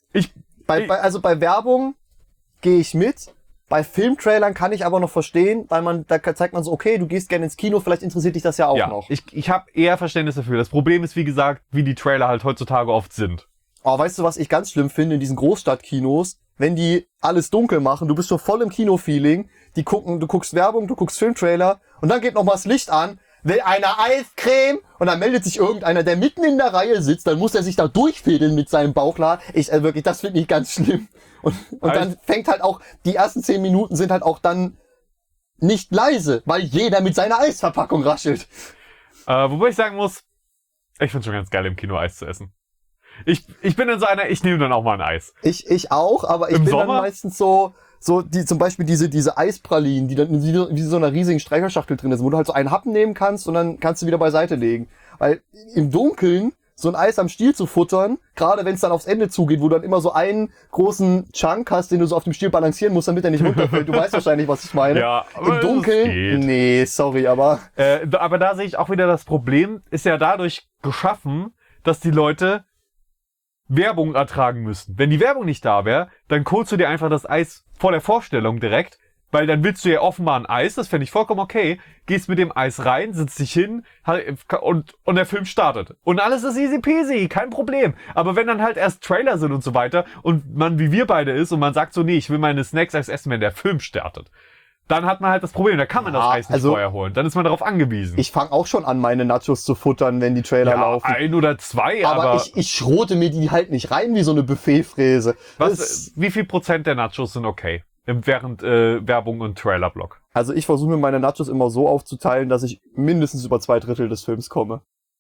Also bei Werbung gehe ich mit. Bei Filmtrailern kann ich aber noch verstehen, weil da zeigt man so, okay, du gehst gerne ins Kino, vielleicht interessiert dich das ja auch noch. Ich habe eher Verständnis dafür. Das Problem ist, wie gesagt, wie die Trailer halt heutzutage oft sind. Aber weißt du, was ich ganz schlimm finde in diesen Großstadtkinos? Wenn die alles dunkel machen, du bist schon voll im Kino-Feeling, du guckst Werbung, du guckst Filmtrailer und dann geht noch mal das Licht an, will einer Eiscreme und dann meldet sich irgendeiner, der mitten in der Reihe sitzt, dann muss er sich da durchfädeln mit seinem Bauchladen. Wirklich, das finde ich ganz schlimm. Und dann fängt halt auch, die ersten 10 Minuten sind halt auch dann nicht leise, weil jeder mit seiner Eisverpackung raschelt. Wobei ich sagen muss, ich find's schon ganz geil, im Kino Eis zu essen. Ich bin dann so einer, ich nehme dann auch mal ein Eis. Ich auch, aber ich bin Sommer? dann meistens so zum Beispiel diese Eispralinen, die dann wie so einer riesigen Streicherschachtel drin ist, wo du halt so einen Happen nehmen kannst und dann kannst du wieder beiseite legen. Weil im Dunkeln so ein Eis am Stiel zu futtern, gerade wenn es dann aufs Ende zugeht, wo du dann immer so einen großen Chunk hast, den du so auf dem Stiel balancieren musst, damit er nicht runterfällt. Du weißt wahrscheinlich, was ich meine. Ja, im Dunkeln, nee, sorry, aber... Aber da sehe ich auch wieder das Problem, ist ja dadurch geschaffen, dass die Leute Werbung ertragen müssen. Wenn die Werbung nicht da wäre, dann holst du dir einfach das Eis vor der Vorstellung direkt, weil dann willst du ja offenbar ein Eis, das fände ich vollkommen okay, gehst mit dem Eis rein, sitzt dich hin und der Film startet. Und alles ist easy peasy, kein Problem. Aber wenn dann halt erst Trailer sind und so weiter und man wie wir beide ist und man sagt so, nee, ich will meine Snacks erst essen, wenn der Film startet, dann hat man halt das Problem, da kann man das Eis nicht vorher holen. Dann ist man darauf angewiesen. Ich fange auch schon an, meine Nachos zu futtern, wenn die Trailer laufen. 1 oder 2, aber ich schrote mir die halt nicht rein wie so eine Buffetfräse. Wie viel Prozent der Nachos sind okay? Während Werbung und Trailerblock. Also ich versuche mir meine Nachos immer so aufzuteilen, dass ich mindestens über 2/3 des Films komme.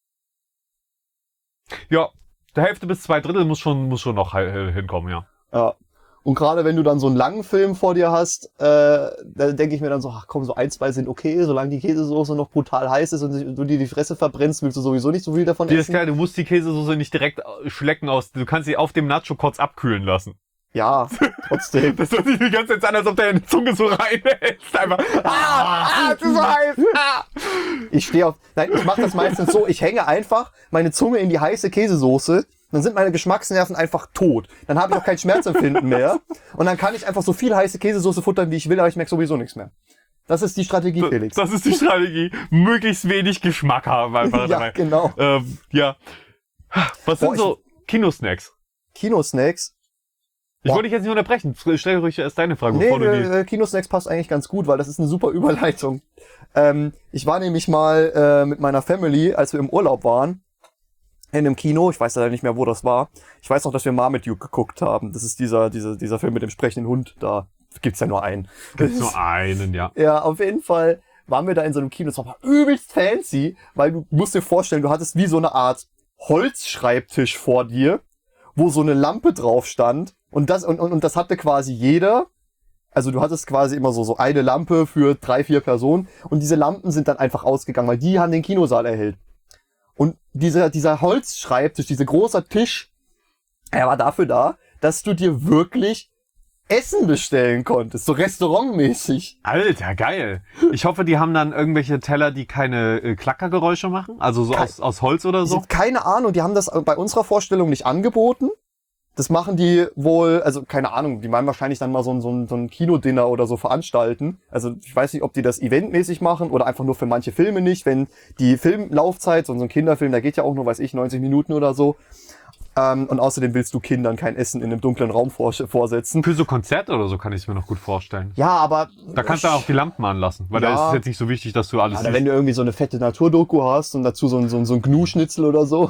Ja, der Hälfte bis 2/3 muss schon noch hinkommen, ja. Ja. Und gerade wenn du dann so einen langen Film vor dir hast, da denke ich mir dann so, ach komm, so 1, 2 sind okay, solange die Käsesoße noch brutal heiß ist und du dir die Fresse verbrennst, willst du sowieso nicht so viel davon essen. Ist klar, du musst die Käsesoße nicht direkt schlecken du kannst sie auf dem Nacho kurz abkühlen lassen. Ja, trotzdem. Das hört sich die ganze Zeit an, als ob deine Zunge so reinhältst. Einfach, es ist so heiß. Ich mache das meistens so, ich hänge einfach meine Zunge in die heiße Käsesoße, dann sind meine Geschmacksnerven einfach tot. Dann habe ich auch kein Schmerzempfinden mehr und dann kann ich einfach so viel heiße Käsesoße futtern, wie ich will, aber ich merke sowieso nichts mehr. Das ist die Strategie, Felix. Das ist die Strategie. Möglichst wenig Geschmack haben einfach ja, dabei. Genau. Ja. Was sind so Kinosnacks? Kinosnacks? Ich wollte dich jetzt nicht unterbrechen. Stell ruhig erst deine Frage, bevor du die... Kinosnacks passt eigentlich ganz gut, weil das ist eine super Überleitung. Ich war nämlich mal mit meiner Family, als wir im Urlaub waren, in einem Kino. Ich weiß leider nicht mehr, wo das war. Ich weiß noch, dass wir Marmaduke geguckt haben. Das ist dieser Film mit dem sprechenden Hund. Da gibt's ja nur einen. Gibt's nur einen, ja. Ja, auf jeden Fall waren wir da in so einem Kino. Das war aber übelst fancy, weil du musst dir vorstellen, du hattest wie so eine Art Holzschreibtisch vor dir, wo so eine Lampe drauf stand. Und das hatte quasi jeder. Also du hattest quasi immer so eine Lampe für 3, 4 Personen. Und diese Lampen sind dann einfach ausgegangen, weil die haben den Kinosaal erhellt. Und dieser Holzschreibtisch, dieser großer Tisch, er war dafür da, dass du dir wirklich Essen bestellen konntest. So restaurantmäßig. Alter, geil. Ich hoffe, die haben dann irgendwelche Teller, die keine Klackergeräusche machen. Also so aus Holz oder so. Keine Ahnung, die haben das bei unserer Vorstellung nicht angeboten. Das machen die wohl, also keine Ahnung, die meinen wahrscheinlich dann mal so ein Kinodinner oder so veranstalten. Also ich weiß nicht, ob die das eventmäßig machen oder einfach nur für manche Filme nicht. Wenn die Filmlaufzeit, so ein Kinderfilm, der geht ja auch nur, 90 Minuten oder so. Und außerdem willst du Kindern kein Essen in einem dunklen Raum vorsetzen. Für so Konzerte oder so kann ich es mir noch gut vorstellen. Ja, aber... Da kannst du auch die Lampen anlassen, weil da ist es jetzt nicht so wichtig, dass du alles... Oder wenn du irgendwie so eine fette Naturdoku hast und dazu so ein Gnu-Schnitzel oder so.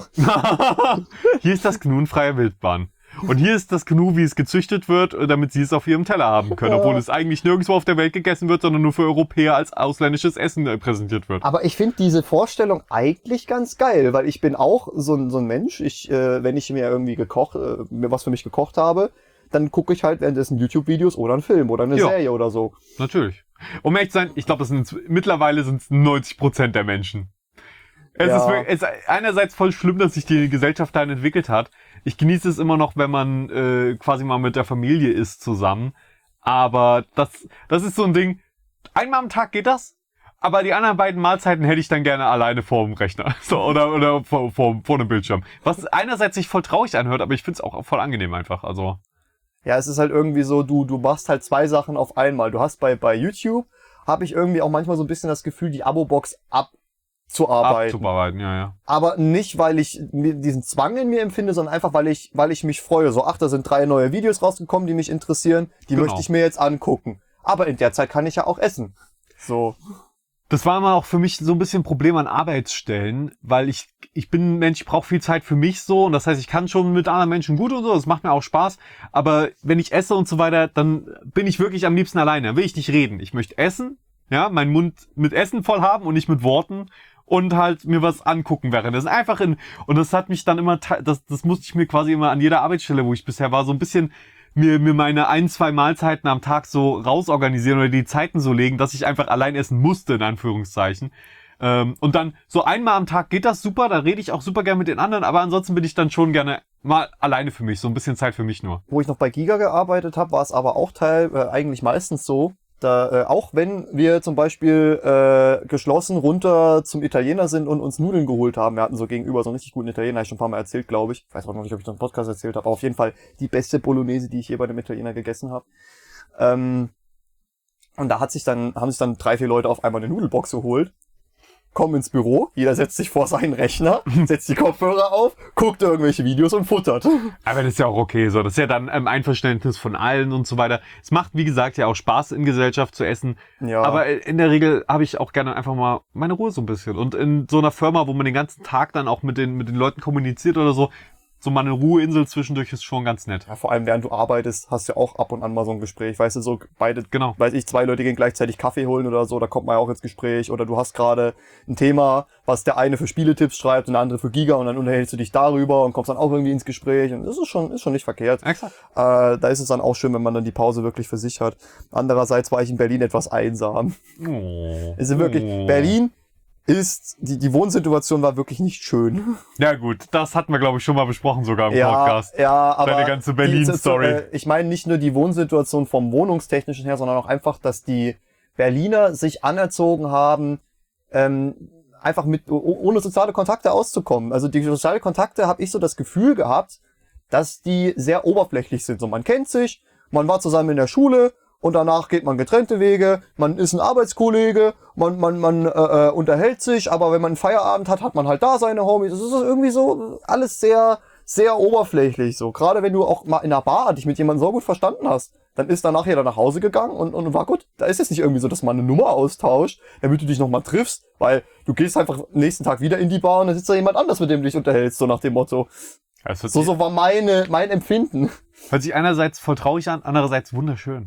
Hier ist das Gnu-freie Wildbahn. Und hier ist das Gnu, wie es gezüchtet wird, damit sie es auf ihrem Teller haben können. Obwohl es eigentlich nirgendwo auf der Welt gegessen wird, sondern nur für Europäer als ausländisches Essen präsentiert wird. Aber ich finde diese Vorstellung eigentlich ganz geil, weil ich bin auch so ein Mensch. Wenn ich mir irgendwie was für mich gekocht habe, dann gucke ich halt währenddessen YouTube-Videos oder einen Film oder eine Serie oder so. Natürlich. Um ehrlich zu sein, ich glaube, mittlerweile sind es 90% der Menschen. Es ist einerseits voll schlimm, dass sich die Gesellschaft dahin entwickelt hat. Ich genieße es immer noch, wenn man quasi mal mit der Familie ist zusammen. Aber das ist so ein Ding, einmal am Tag geht das, aber die anderen beiden Mahlzeiten hätte ich dann gerne alleine vor dem Rechner oder vor dem Bildschirm. Was einerseits sich voll traurig anhört, aber ich finde es auch voll angenehm einfach. Also Ja, es ist halt irgendwie so, du machst halt zwei Sachen auf einmal. Du hast bei YouTube, habe ich irgendwie auch manchmal so ein bisschen das Gefühl, die Abo-Box abzuarbeiten. Ja. Aber nicht, weil ich diesen Zwang in mir empfinde, sondern einfach, weil ich mich freue. So, da sind 3 neue Videos rausgekommen, die mich interessieren. Die möchte ich mir jetzt angucken. Aber in der Zeit kann ich ja auch essen. So. Das war immer auch für mich so ein bisschen ein Problem an Arbeitsstellen, weil ich bin ein Mensch, ich brauche viel Zeit für mich so und das heißt, ich kann schon mit anderen Menschen gut und so, das macht mir auch Spaß, aber wenn ich esse und so weiter, dann bin ich wirklich am liebsten alleine, dann will ich nicht reden. Ich möchte essen, ja, meinen Mund mit Essen voll haben und nicht mit Worten und halt mir was angucken währenddessen. Einfach und das hat mich dann immer, das musste ich mir quasi immer an jeder Arbeitsstelle, wo ich bisher war, so ein bisschen mir meine 1-2 Mahlzeiten am Tag so rausorganisieren oder die Zeiten so legen, dass ich einfach allein essen musste, in Anführungszeichen. Und dann so einmal am Tag geht das super, da rede ich auch super gerne mit den anderen, aber ansonsten bin ich dann schon gerne mal alleine für mich, so ein bisschen Zeit für mich nur. Wo ich noch bei Giga gearbeitet habe, war es aber auch eigentlich meistens so, auch wenn wir zum Beispiel geschlossen runter zum Italiener sind und uns Nudeln geholt haben. Wir hatten so gegenüber so einen richtig guten Italiener, habe ich schon ein paar Mal erzählt, glaube ich. Ich weiß auch noch nicht, ob ich das im Podcast erzählt habe, aber auf jeden Fall die beste Bolognese, die ich je bei dem Italiener gegessen habe. Und da haben sich dann 3-4 Leute auf einmal eine Nudelbox geholt, kommen ins Büro, jeder setzt sich vor seinen Rechner, setzt die Kopfhörer auf, guckt irgendwelche Videos und futtert. Aber das ist ja auch okay so. Das ist ja dann Einverständnis von allen und so weiter. Es macht, wie gesagt, ja auch Spaß, in Gesellschaft zu essen. Ja. Aber in der Regel habe ich auch gerne einfach mal meine Ruhe so ein bisschen. Und in so einer Firma, wo man den ganzen Tag dann auch mit den Leuten kommuniziert oder so, so mal eine Ruheinsel zwischendurch ist schon ganz nett. Ja, vor allem während du arbeitest, hast du ja auch ab und an mal so ein Gespräch. Weißt du, so beide, genau. weiß ich, 2 Leute gehen gleichzeitig Kaffee holen oder so, da kommt man ja auch ins Gespräch. Oder du hast gerade ein Thema, was der eine für Spieletipps schreibt und der andere für Giga und dann unterhältst du dich darüber und kommst dann auch irgendwie ins Gespräch. Und das ist schon nicht verkehrt. Exakt. Da ist es dann auch schön, wenn man dann die Pause wirklich für sich hat. Andererseits war ich in Berlin etwas einsam. Es ist wirklich, Berlin ist, die Wohnsituation war wirklich nicht schön. Ja gut, das hatten wir glaube ich schon mal besprochen sogar im Podcast. Ja, aber deine ganze Berlin-Story. Ich meine nicht nur die Wohnsituation vom Wohnungstechnischen her, sondern auch einfach, dass die Berliner sich anerzogen haben, einfach ohne soziale Kontakte auszukommen. Also die sozialen Kontakte habe ich so das Gefühl gehabt, dass die sehr oberflächlich sind. So, man kennt sich, man war zusammen in der Schule, und danach geht man getrennte Wege, man ist ein Arbeitskollege, man unterhält sich, aber wenn man einen Feierabend hat, hat man halt da seine Homies. Es ist irgendwie so alles sehr, sehr oberflächlich so. Gerade wenn du auch mal in einer Bar dich mit jemandem so gut verstanden hast, dann ist danach jeder nach Hause gegangen und war gut. Da ist es nicht irgendwie so, dass man eine Nummer austauscht, damit du dich nochmal triffst, weil du gehst einfach nächsten Tag wieder in die Bar und dann sitzt da jemand anders, mit dem du dich unterhältst, so nach dem Motto. So war mein Empfinden. Hört sich einerseits voll traurig an, andererseits wunderschön.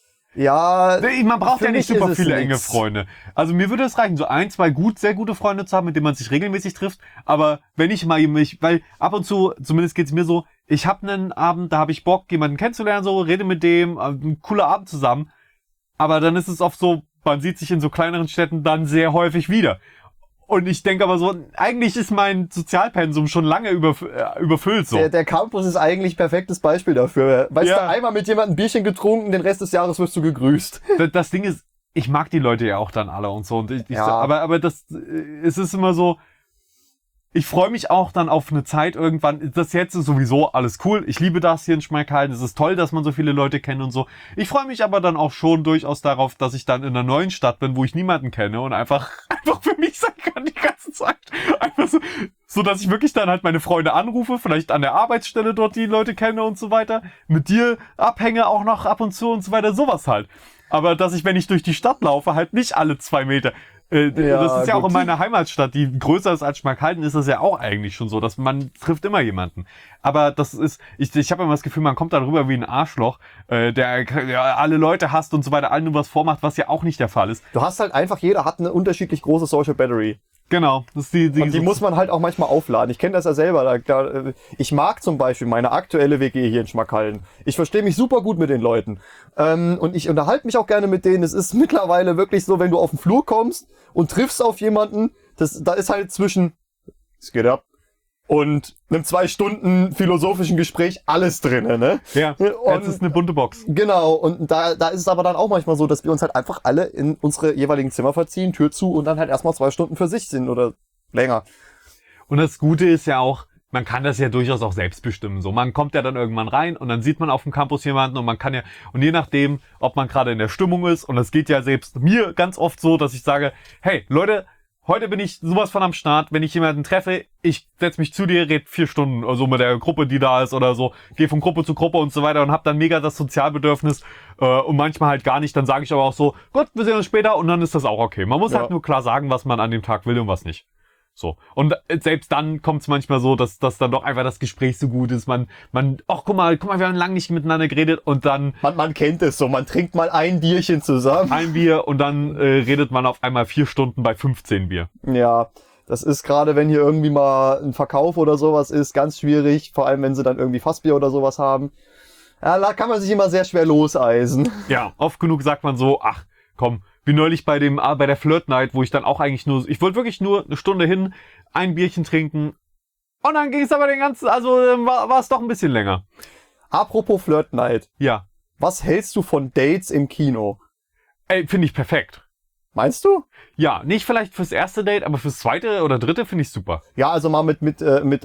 Ja, man braucht ja nicht super viele enge Freunde. Also mir würde es reichen, so 1, 2 sehr gute Freunde zu haben, mit denen man sich regelmäßig trifft. Aber wenn ich mal weil ab und zu, zumindest geht's mir so, ich habe einen Abend, da habe ich Bock, jemanden kennenzulernen, so rede mit dem, ein cooler Abend zusammen. Aber dann ist es oft so, man sieht sich in so kleineren Städten dann sehr häufig wieder. Und ich denke aber so, eigentlich ist mein Sozialpensum schon lange überfüllt so. Der Campus ist eigentlich perfektes Beispiel dafür. Weißt du, einmal mit jemandem ein Bierchen getrunken, den Rest des Jahres wirst du gegrüßt. Das Ding ist, ich mag die Leute ja auch dann alle und so. Und aber es ist immer so, ich freue mich auch dann auf eine Zeit irgendwann. Das jetzt ist sowieso alles cool. Ich liebe das hier in Schmalkalden. Es ist toll, dass man so viele Leute kennt und so. Ich freue mich aber dann auch schon durchaus darauf, dass ich dann in einer neuen Stadt bin, wo ich niemanden kenne und einfach für mich sein kann die ganze Zeit. Einfach so, dass ich wirklich dann halt meine Freunde anrufe, vielleicht an der Arbeitsstelle dort die Leute kenne und so weiter. Mit dir abhänge auch noch ab und zu und so weiter. Sowas halt. Aber dass ich, wenn ich durch die Stadt laufe, halt nicht alle 2 Meter. Das ist ja auch in meiner Heimatstadt, die größer ist als Schmalkalden, ist das ja auch eigentlich schon so, dass man trifft immer jemanden. Aber das ist, ich habe immer das Gefühl, man kommt da rüber wie ein Arschloch, der alle Leute hasst und so weiter, allen nur was vormacht, was ja auch nicht der Fall ist. Du hast halt einfach, jeder hat eine unterschiedlich große Social Battery. Genau. Das ist Und die muss man halt auch manchmal aufladen. Ich kenne das ja selber. Ich mag zum Beispiel meine aktuelle WG hier in Schmackhallen. Ich verstehe mich super gut mit den Leuten. Und ich unterhalte mich auch gerne mit denen. Es ist mittlerweile wirklich so, wenn du auf den Flur kommst und triffst auf jemanden, da ist halt zwischen, es geht ab, und einem 2 Stunden philosophischen Gespräch alles drinne, ne? Ja, es ist eine bunte Box. Genau, und da ist es aber dann auch manchmal so, dass wir uns halt einfach alle in unsere jeweiligen Zimmer verziehen, Tür zu und dann halt erstmal 2 Stunden für sich sind oder länger. Und das Gute ist ja auch, man kann das ja durchaus auch selbst bestimmen. So, man kommt ja dann irgendwann rein und dann sieht man auf dem Campus jemanden und man kann ja, und je nachdem, ob man gerade in der Stimmung ist, und das geht ja selbst mir ganz oft so, dass ich sage, hey, Leute, heute bin ich sowas von am Start, wenn ich jemanden treffe, ich setz mich zu dir, red 4 Stunden, also mit der Gruppe, die da ist oder so, gehe von Gruppe zu Gruppe und so weiter und hab dann mega das Sozialbedürfnis und manchmal halt gar nicht, dann sage ich aber auch so, Gott, wir sehen uns später und dann ist das auch okay. Man muss halt nur klar sagen, was man an dem Tag will und was nicht. So. Und selbst dann kommt es manchmal so, dass dann doch einfach das Gespräch so gut ist. Ach, guck mal, wir haben lange nicht miteinander geredet und dann. Man kennt es so, man trinkt mal ein Bierchen zusammen. Ein Bier und dann redet man auf einmal 4 Stunden bei 15 Bier. Ja, das ist gerade, wenn hier irgendwie mal ein Verkauf oder sowas ist, ganz schwierig. Vor allem, wenn sie dann irgendwie Fassbier oder sowas haben. Ja, da kann man sich immer sehr schwer loseisen. Ja, oft genug sagt man so, ach, komm, wie neulich bei der Flirt Night, wo ich dann auch eigentlich ich wollte wirklich nur 1 Stunde hin, ein Bierchen trinken und dann ging es aber war es doch ein bisschen länger. Apropos Flirt Night. Ja. Was hältst du von Dates im Kino? Ey, finde ich perfekt. Meinst du? Ja, nicht vielleicht fürs erste Date, aber fürs zweite oder dritte finde ich super. Ja, also mal mit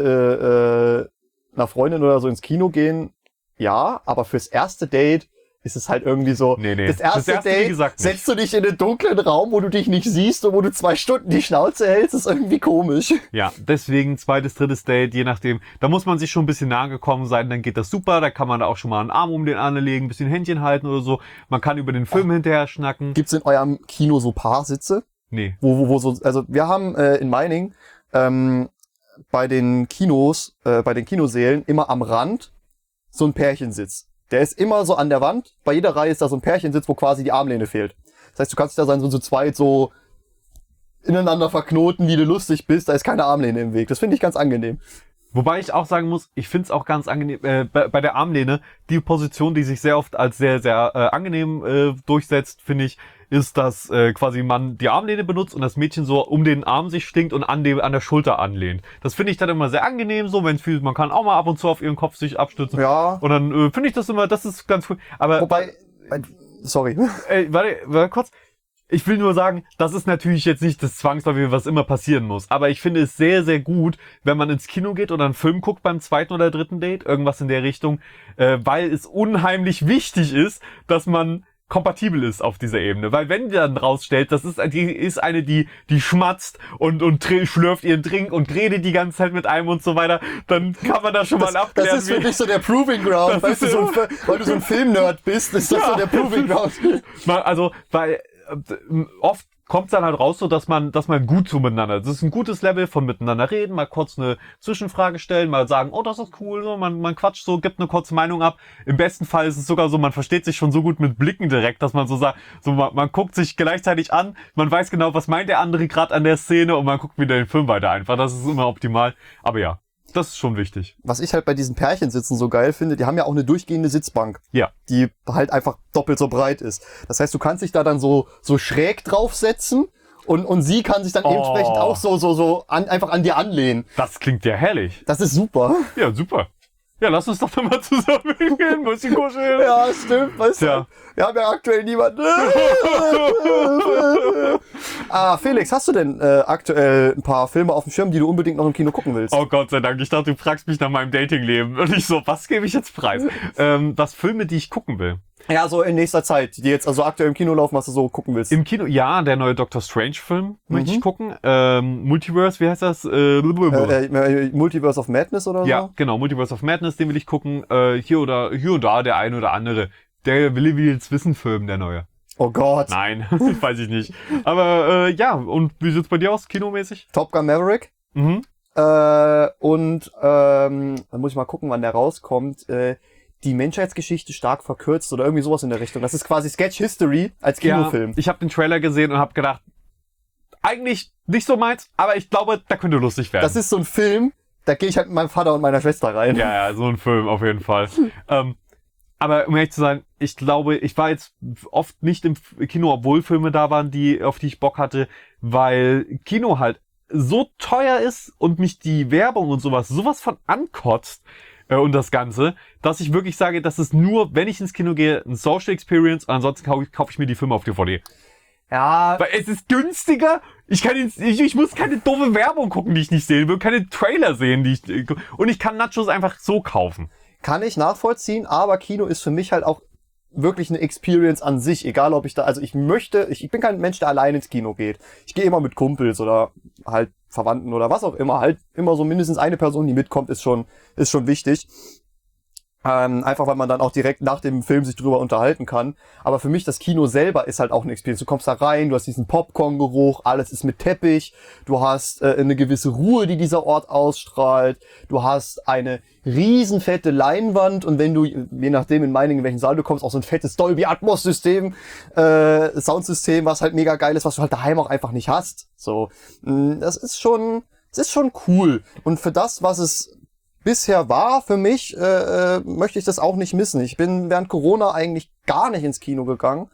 einer Freundin oder so ins Kino gehen, ja, aber fürs erste Date ist es halt irgendwie so, nee. das erste Date, wie gesagt, setzt du dich in einen dunklen Raum, wo du dich nicht siehst und wo du 2 Stunden die Schnauze hältst, ist irgendwie komisch. Ja, deswegen zweites, drittes Date, je nachdem. Da muss man sich schon ein bisschen nahe gekommen sein, dann geht das super, da kann man da auch schon mal einen Arm um den anderen legen, ein bisschen Händchen halten oder so. Man kann über den Film hinterher schnacken. Gibt's in eurem Kino so Paarsitze? Nee. Wo so, also wir haben in Meiningen bei den Kinosälen immer am Rand so ein Pärchensitz. Der ist immer so an der Wand. Bei jeder Reihe ist da so ein Pärchensitz, wo quasi die Armlehne fehlt. Das heißt, du kannst dich da so zu zweit so ineinander verknoten, wie du lustig bist. Da ist keine Armlehne im Weg. Das finde ich ganz angenehm. Wobei ich auch sagen muss, ich finde es auch ganz angenehm, bei der Armlehne, die Position, die sich sehr oft als sehr, sehr angenehm durchsetzt, finde ich, ist, dass quasi man die Armlehne benutzt und das Mädchen so um den Arm sich stinkt und an der Schulter anlehnt. Das finde ich dann immer sehr angenehm, so, man kann auch mal ab und zu auf ihren Kopf sich abstützen. Ja. Und dann finde ich das ist ganz cool. Aber wobei, sorry. Warte kurz. Ich will nur sagen, das ist natürlich jetzt nicht das Zwangsläufige, was immer passieren muss. Aber ich finde es sehr, sehr gut, wenn man ins Kino geht oder einen Film guckt beim zweiten oder dritten Date, irgendwas in der Richtung, weil es unheimlich wichtig ist, dass man kompatibel ist auf dieser Ebene. Weil wenn ihr dann rausstellt, das ist eine, die schmatzt und schlürft ihren Drink und redet die ganze Zeit mit einem und so weiter, dann kann man da schon mal abklären. Das ist für dich so der Proving Ground, weißt du, weil du so ein Filmnerd bist, ist das so der Proving Ground. Also, weil oft kommt es dann halt raus, so dass man gut so miteinander. Das ist ein gutes Level von miteinander reden, mal kurz eine Zwischenfrage stellen, mal sagen, oh, das ist cool, so, man quatscht so, gibt eine kurze Meinung ab. Im besten Fall ist es sogar so, man versteht sich schon so gut mit Blicken direkt, dass man so sagt, so man guckt sich gleichzeitig an, man weiß genau, was meint der andere gerade an der Szene und man guckt wieder den Film weiter einfach. Das ist immer optimal. Aber ja. Das ist schon wichtig. Was ich halt bei diesen Pärchensitzen so geil finde, die haben ja auch eine durchgehende Sitzbank. Ja. Die halt einfach doppelt so breit ist. Das heißt, du kannst dich da dann so schräg draufsetzen und sie kann sich dann entsprechend auch einfach an dir anlehnen. Das klingt ja herrlich. Das ist super. Ja, super. Ja, lass uns doch dann mal zusammen hingehen, bisschen kuscheln. Ja, stimmt, weißt du. Wir haben ja aktuell niemanden. Felix, hast du denn aktuell ein paar Filme auf dem Schirm, die du unbedingt noch im Kino gucken willst? Oh Gott sei Dank, ich dachte, du fragst mich nach meinem Datingleben. Und ich so, was gebe ich jetzt preis? Was Filme, die ich gucken will. Ja, so in nächster Zeit, die jetzt also aktuell im Kino laufen, was du so gucken willst. Im Kino, ja, der neue Doctor Strange Film möchte ich gucken. Multiverse, wie heißt das? Multiverse of Madness oder so? Ja, genau, Multiverse of Madness, den will ich gucken. Hier und da der ein oder andere. Der Willi Wills Wissen-Film, der neue. Oh Gott. Nein, weiß ich nicht. Aber ja, und wie sieht's bei dir aus, kinomäßig? Top Gun Maverick. Mhm. Dann muss ich mal gucken, wann der rauskommt. Die Menschheitsgeschichte stark verkürzt oder irgendwie sowas in der Richtung. Das ist quasi Sketch History als Kinofilm. Ja, ich habe den Trailer gesehen und habe gedacht, eigentlich nicht so meins, aber ich glaube, da könnte lustig werden. Das ist so ein Film, da gehe ich halt mit meinem Vater und meiner Schwester rein. Ja, so ein Film auf jeden Fall. Aber um ehrlich zu sein, ich glaube, ich war jetzt oft nicht im Kino, obwohl Filme da waren, auf die ich Bock hatte, weil Kino halt so teuer ist und mich die Werbung und sowas von ankotzt und das Ganze, dass ich wirklich sage, das ist nur, wenn ich ins Kino gehe, ein Social Experience und ansonsten kaufe ich mir die Filme auf DVD. Ja. Weil es ist günstiger. Ich muss keine doofe Werbung gucken, die ich nicht sehen will, keine Trailer sehen, und ich kann Nachos einfach so kaufen. Kann ich nachvollziehen, aber Kino ist für mich halt auch wirklich eine Experience an sich, egal ob ich da, also ich bin kein Mensch, der allein ins Kino geht. Ich gehe immer mit Kumpels oder halt Verwandten oder was auch immer, halt immer so mindestens eine Person, die mitkommt, ist schon wichtig. Einfach weil man dann auch direkt nach dem Film sich drüber unterhalten kann. Aber für mich, das Kino selber ist halt auch eine Experience. Du kommst da rein, du hast diesen Popcorn-Geruch, alles ist mit Teppich, du hast eine gewisse Ruhe, die dieser Ort ausstrahlt, du hast eine riesenfette Leinwand und wenn du, je nachdem in Meiningen, in welchen Saal du kommst, auch so ein fettes Dolby-Atmos-System, Soundsystem, was halt mega geil ist, was du halt daheim auch einfach nicht hast. So, das ist schon cool. Und für das, was es bisher war für mich, möchte ich das auch nicht missen. Ich bin während Corona eigentlich gar nicht ins Kino gegangen.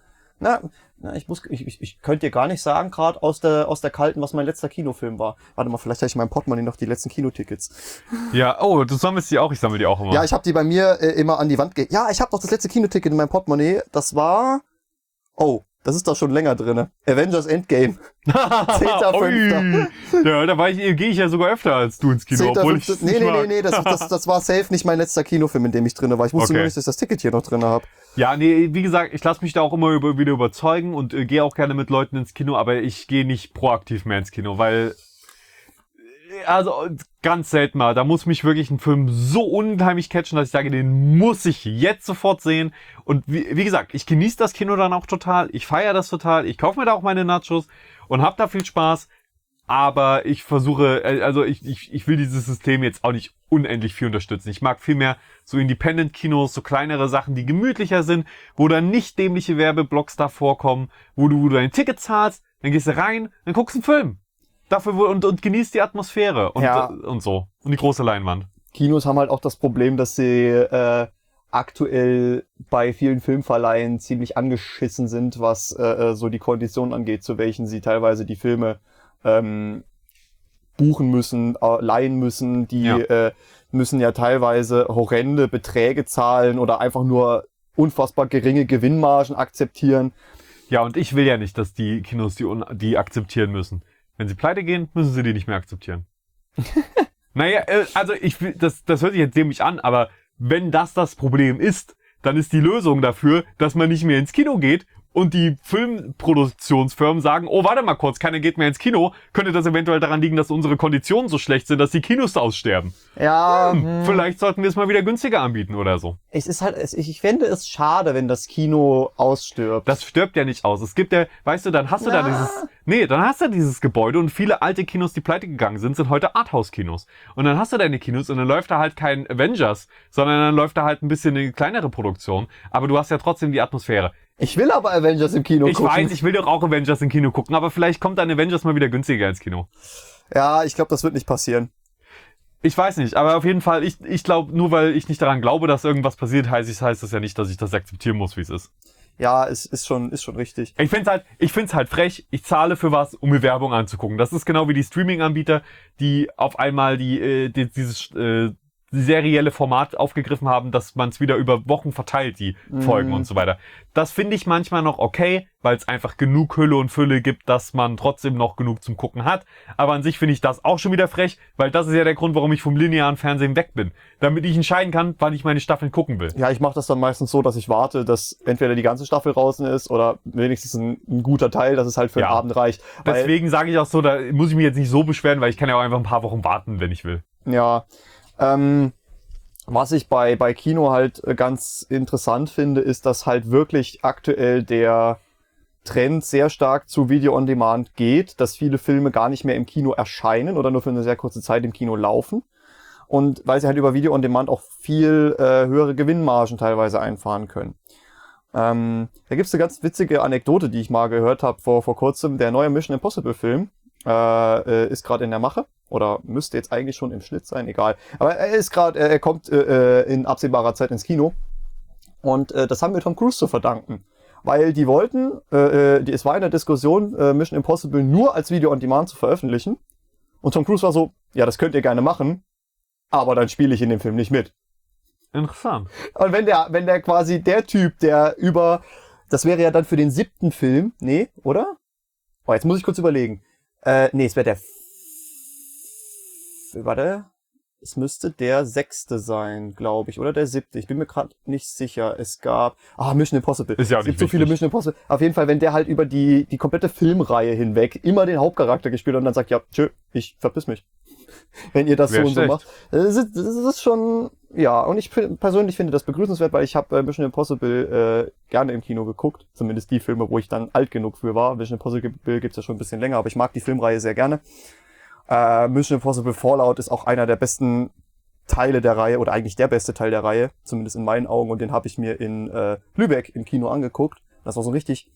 Ich könnte dir gar nicht sagen, gerade aus der Kalten, was mein letzter Kinofilm war. Warte mal, vielleicht habe ich in meinem Portemonnaie noch die letzten Kinotickets. Ja, oh, du sammelst die auch, ich sammle die auch immer. Ja, ich habe die bei mir immer an die Wand Ja, ich habe noch das letzte Kinoticket in meinem Portemonnaie. Das war... Oh, das ist doch schon länger drinne. Avengers Endgame. 10.5. Ja, da gehe ich ja sogar öfter als du ins Kino, obwohl ich Nee, das war safe nicht mein letzter Kinofilm, in dem ich drinne war. Ich wusste nur nicht, dass ich das Ticket hier noch drinne habe. Ja, nee, wie gesagt, ich lasse mich da auch immer wieder überzeugen und gehe auch gerne mit Leuten ins Kino, aber ich gehe nicht proaktiv mehr ins Kino, weil also ganz selten mal, da muss mich wirklich ein Film so unheimlich catchen, dass ich sage, den muss ich jetzt sofort sehen. Und wie gesagt, ich genieße das Kino dann auch total, ich feiere das total, ich kaufe mir da auch meine Nachos und hab da viel Spaß. Aber ich versuche, also ich will dieses System jetzt auch nicht unendlich viel unterstützen. Ich mag viel mehr so Independent-Kinos, so kleinere Sachen, die gemütlicher sind, wo dann nicht dämliche Werbeblocks da vorkommen, wo du dein Ticket zahlst, dann gehst du rein, dann guckst du einen Film. Dafür und genießt die Atmosphäre und so. Und die große Leinwand. Kinos haben halt auch das Problem, dass sie aktuell bei vielen Filmverleihen ziemlich angeschissen sind, was so die Konditionen angeht, zu welchen sie teilweise die Filme buchen müssen, leihen müssen. Die müssen ja teilweise horrende Beträge zahlen oder einfach nur unfassbar geringe Gewinnmargen akzeptieren. Ja, und ich will ja nicht, dass die Kinos die akzeptieren müssen. Wenn sie pleite gehen, müssen sie die nicht mehr akzeptieren. Naja, also das hört sich jetzt dämlich an, aber wenn das Problem ist, dann ist die Lösung dafür, dass man nicht mehr ins Kino geht und die Filmproduktionsfirmen sagen, oh, warte mal kurz, keiner geht mehr ins Kino, könnte das eventuell daran liegen, dass unsere Konditionen so schlecht sind, dass die Kinos aussterben. Ja. Vielleicht sollten wir es mal wieder günstiger anbieten oder so. Ich fände es schade, wenn das Kino ausstirbt. Das stirbt ja nicht aus. Es gibt ja, weißt du, dann hast du dieses Gebäude und viele alte Kinos, die pleite gegangen sind heute Arthouse-Kinos. Und dann hast du deine Kinos und dann läuft da halt kein Avengers, sondern dann läuft da halt ein bisschen eine kleinere Produktion. Aber du hast ja trotzdem die Atmosphäre. Ich will aber Avengers im Kino gucken. Ich weiß, ich will doch auch Avengers im Kino gucken, aber vielleicht kommt dann Avengers mal wieder günstiger ins Kino. Ja, ich glaube, das wird nicht passieren. Ich weiß nicht, aber auf jeden Fall, ich glaube, nur weil ich nicht daran glaube, dass irgendwas passiert, heißt das ja nicht, dass ich das akzeptieren muss, wie es ist. Ja, es ist schon richtig. Ich find's halt frech, ich zahle für was, um mir Werbung anzugucken. Das ist genau wie die Streaming-Anbieter, die auf einmal dieses serielle Format aufgegriffen haben, dass man es wieder über Wochen verteilt, die Folgen und so weiter. Das finde ich manchmal noch okay, weil es einfach genug Hülle und Fülle gibt, dass man trotzdem noch genug zum Gucken hat. Aber an sich finde ich das auch schon wieder frech, weil das ist ja der Grund, warum ich vom linearen Fernsehen weg bin. Damit ich entscheiden kann, wann ich meine Staffeln gucken will. Ja, ich mache das dann meistens so, dass ich warte, dass entweder die ganze Staffel draußen ist oder wenigstens ein guter Teil, dass es halt für den Abend reicht. Deswegen sage ich auch so, da muss ich mich jetzt nicht so beschweren, weil ich kann ja auch einfach ein paar Wochen warten, wenn ich will. Ja, was ich bei Kino halt ganz interessant finde, ist, dass halt wirklich aktuell der Trend sehr stark zu Video on Demand geht, dass viele Filme gar nicht mehr im Kino erscheinen oder nur für eine sehr kurze Zeit im Kino laufen. Und weil sie halt über Video on Demand auch viel höhere Gewinnmargen teilweise einfahren können. Da gibt's eine ganz witzige Anekdote, die ich mal gehört habe vor kurzem. Der neue Mission Impossible Film ist gerade in der Mache oder müsste jetzt eigentlich schon im Schnitt sein, egal. Aber er kommt in absehbarer Zeit ins Kino und das haben wir Tom Cruise zu verdanken. Weil die wollten, es war in der Diskussion, Mission Impossible nur als Video on Demand zu veröffentlichen. Und Tom Cruise war so, ja, das könnt ihr gerne machen, aber dann spiele ich in dem Film nicht mit. Interessant. Und wenn der quasi der Typ, das wäre ja dann für den 7. Film, nee, oder? Oh, jetzt muss ich kurz überlegen. Es wäre es müsste der 6. sein, glaube ich, oder der 7. Ich bin mir gerade nicht sicher. Es gab, Mission Impossible. Ist ja auch es nicht gibt so viele Mission Impossible. Auf jeden Fall, wenn der halt über die komplette Filmreihe hinweg immer den Hauptcharakter gespielt hat und dann sagt, ja, tschö, ich verpiss mich. Wenn ihr das so und so macht. Das ist schon, ja, und ich persönlich finde das begrüßenswert, weil ich habe Mission Impossible gerne im Kino geguckt. Zumindest die Filme, wo ich dann alt genug für war. Mission Impossible gibt's ja schon ein bisschen länger, aber ich mag die Filmreihe sehr gerne. Mission Impossible Fallout ist auch einer der besten Teile der Reihe, oder eigentlich der beste Teil der Reihe, zumindest in meinen Augen, und den habe ich mir in Lübeck im Kino angeguckt. Das war so richtig,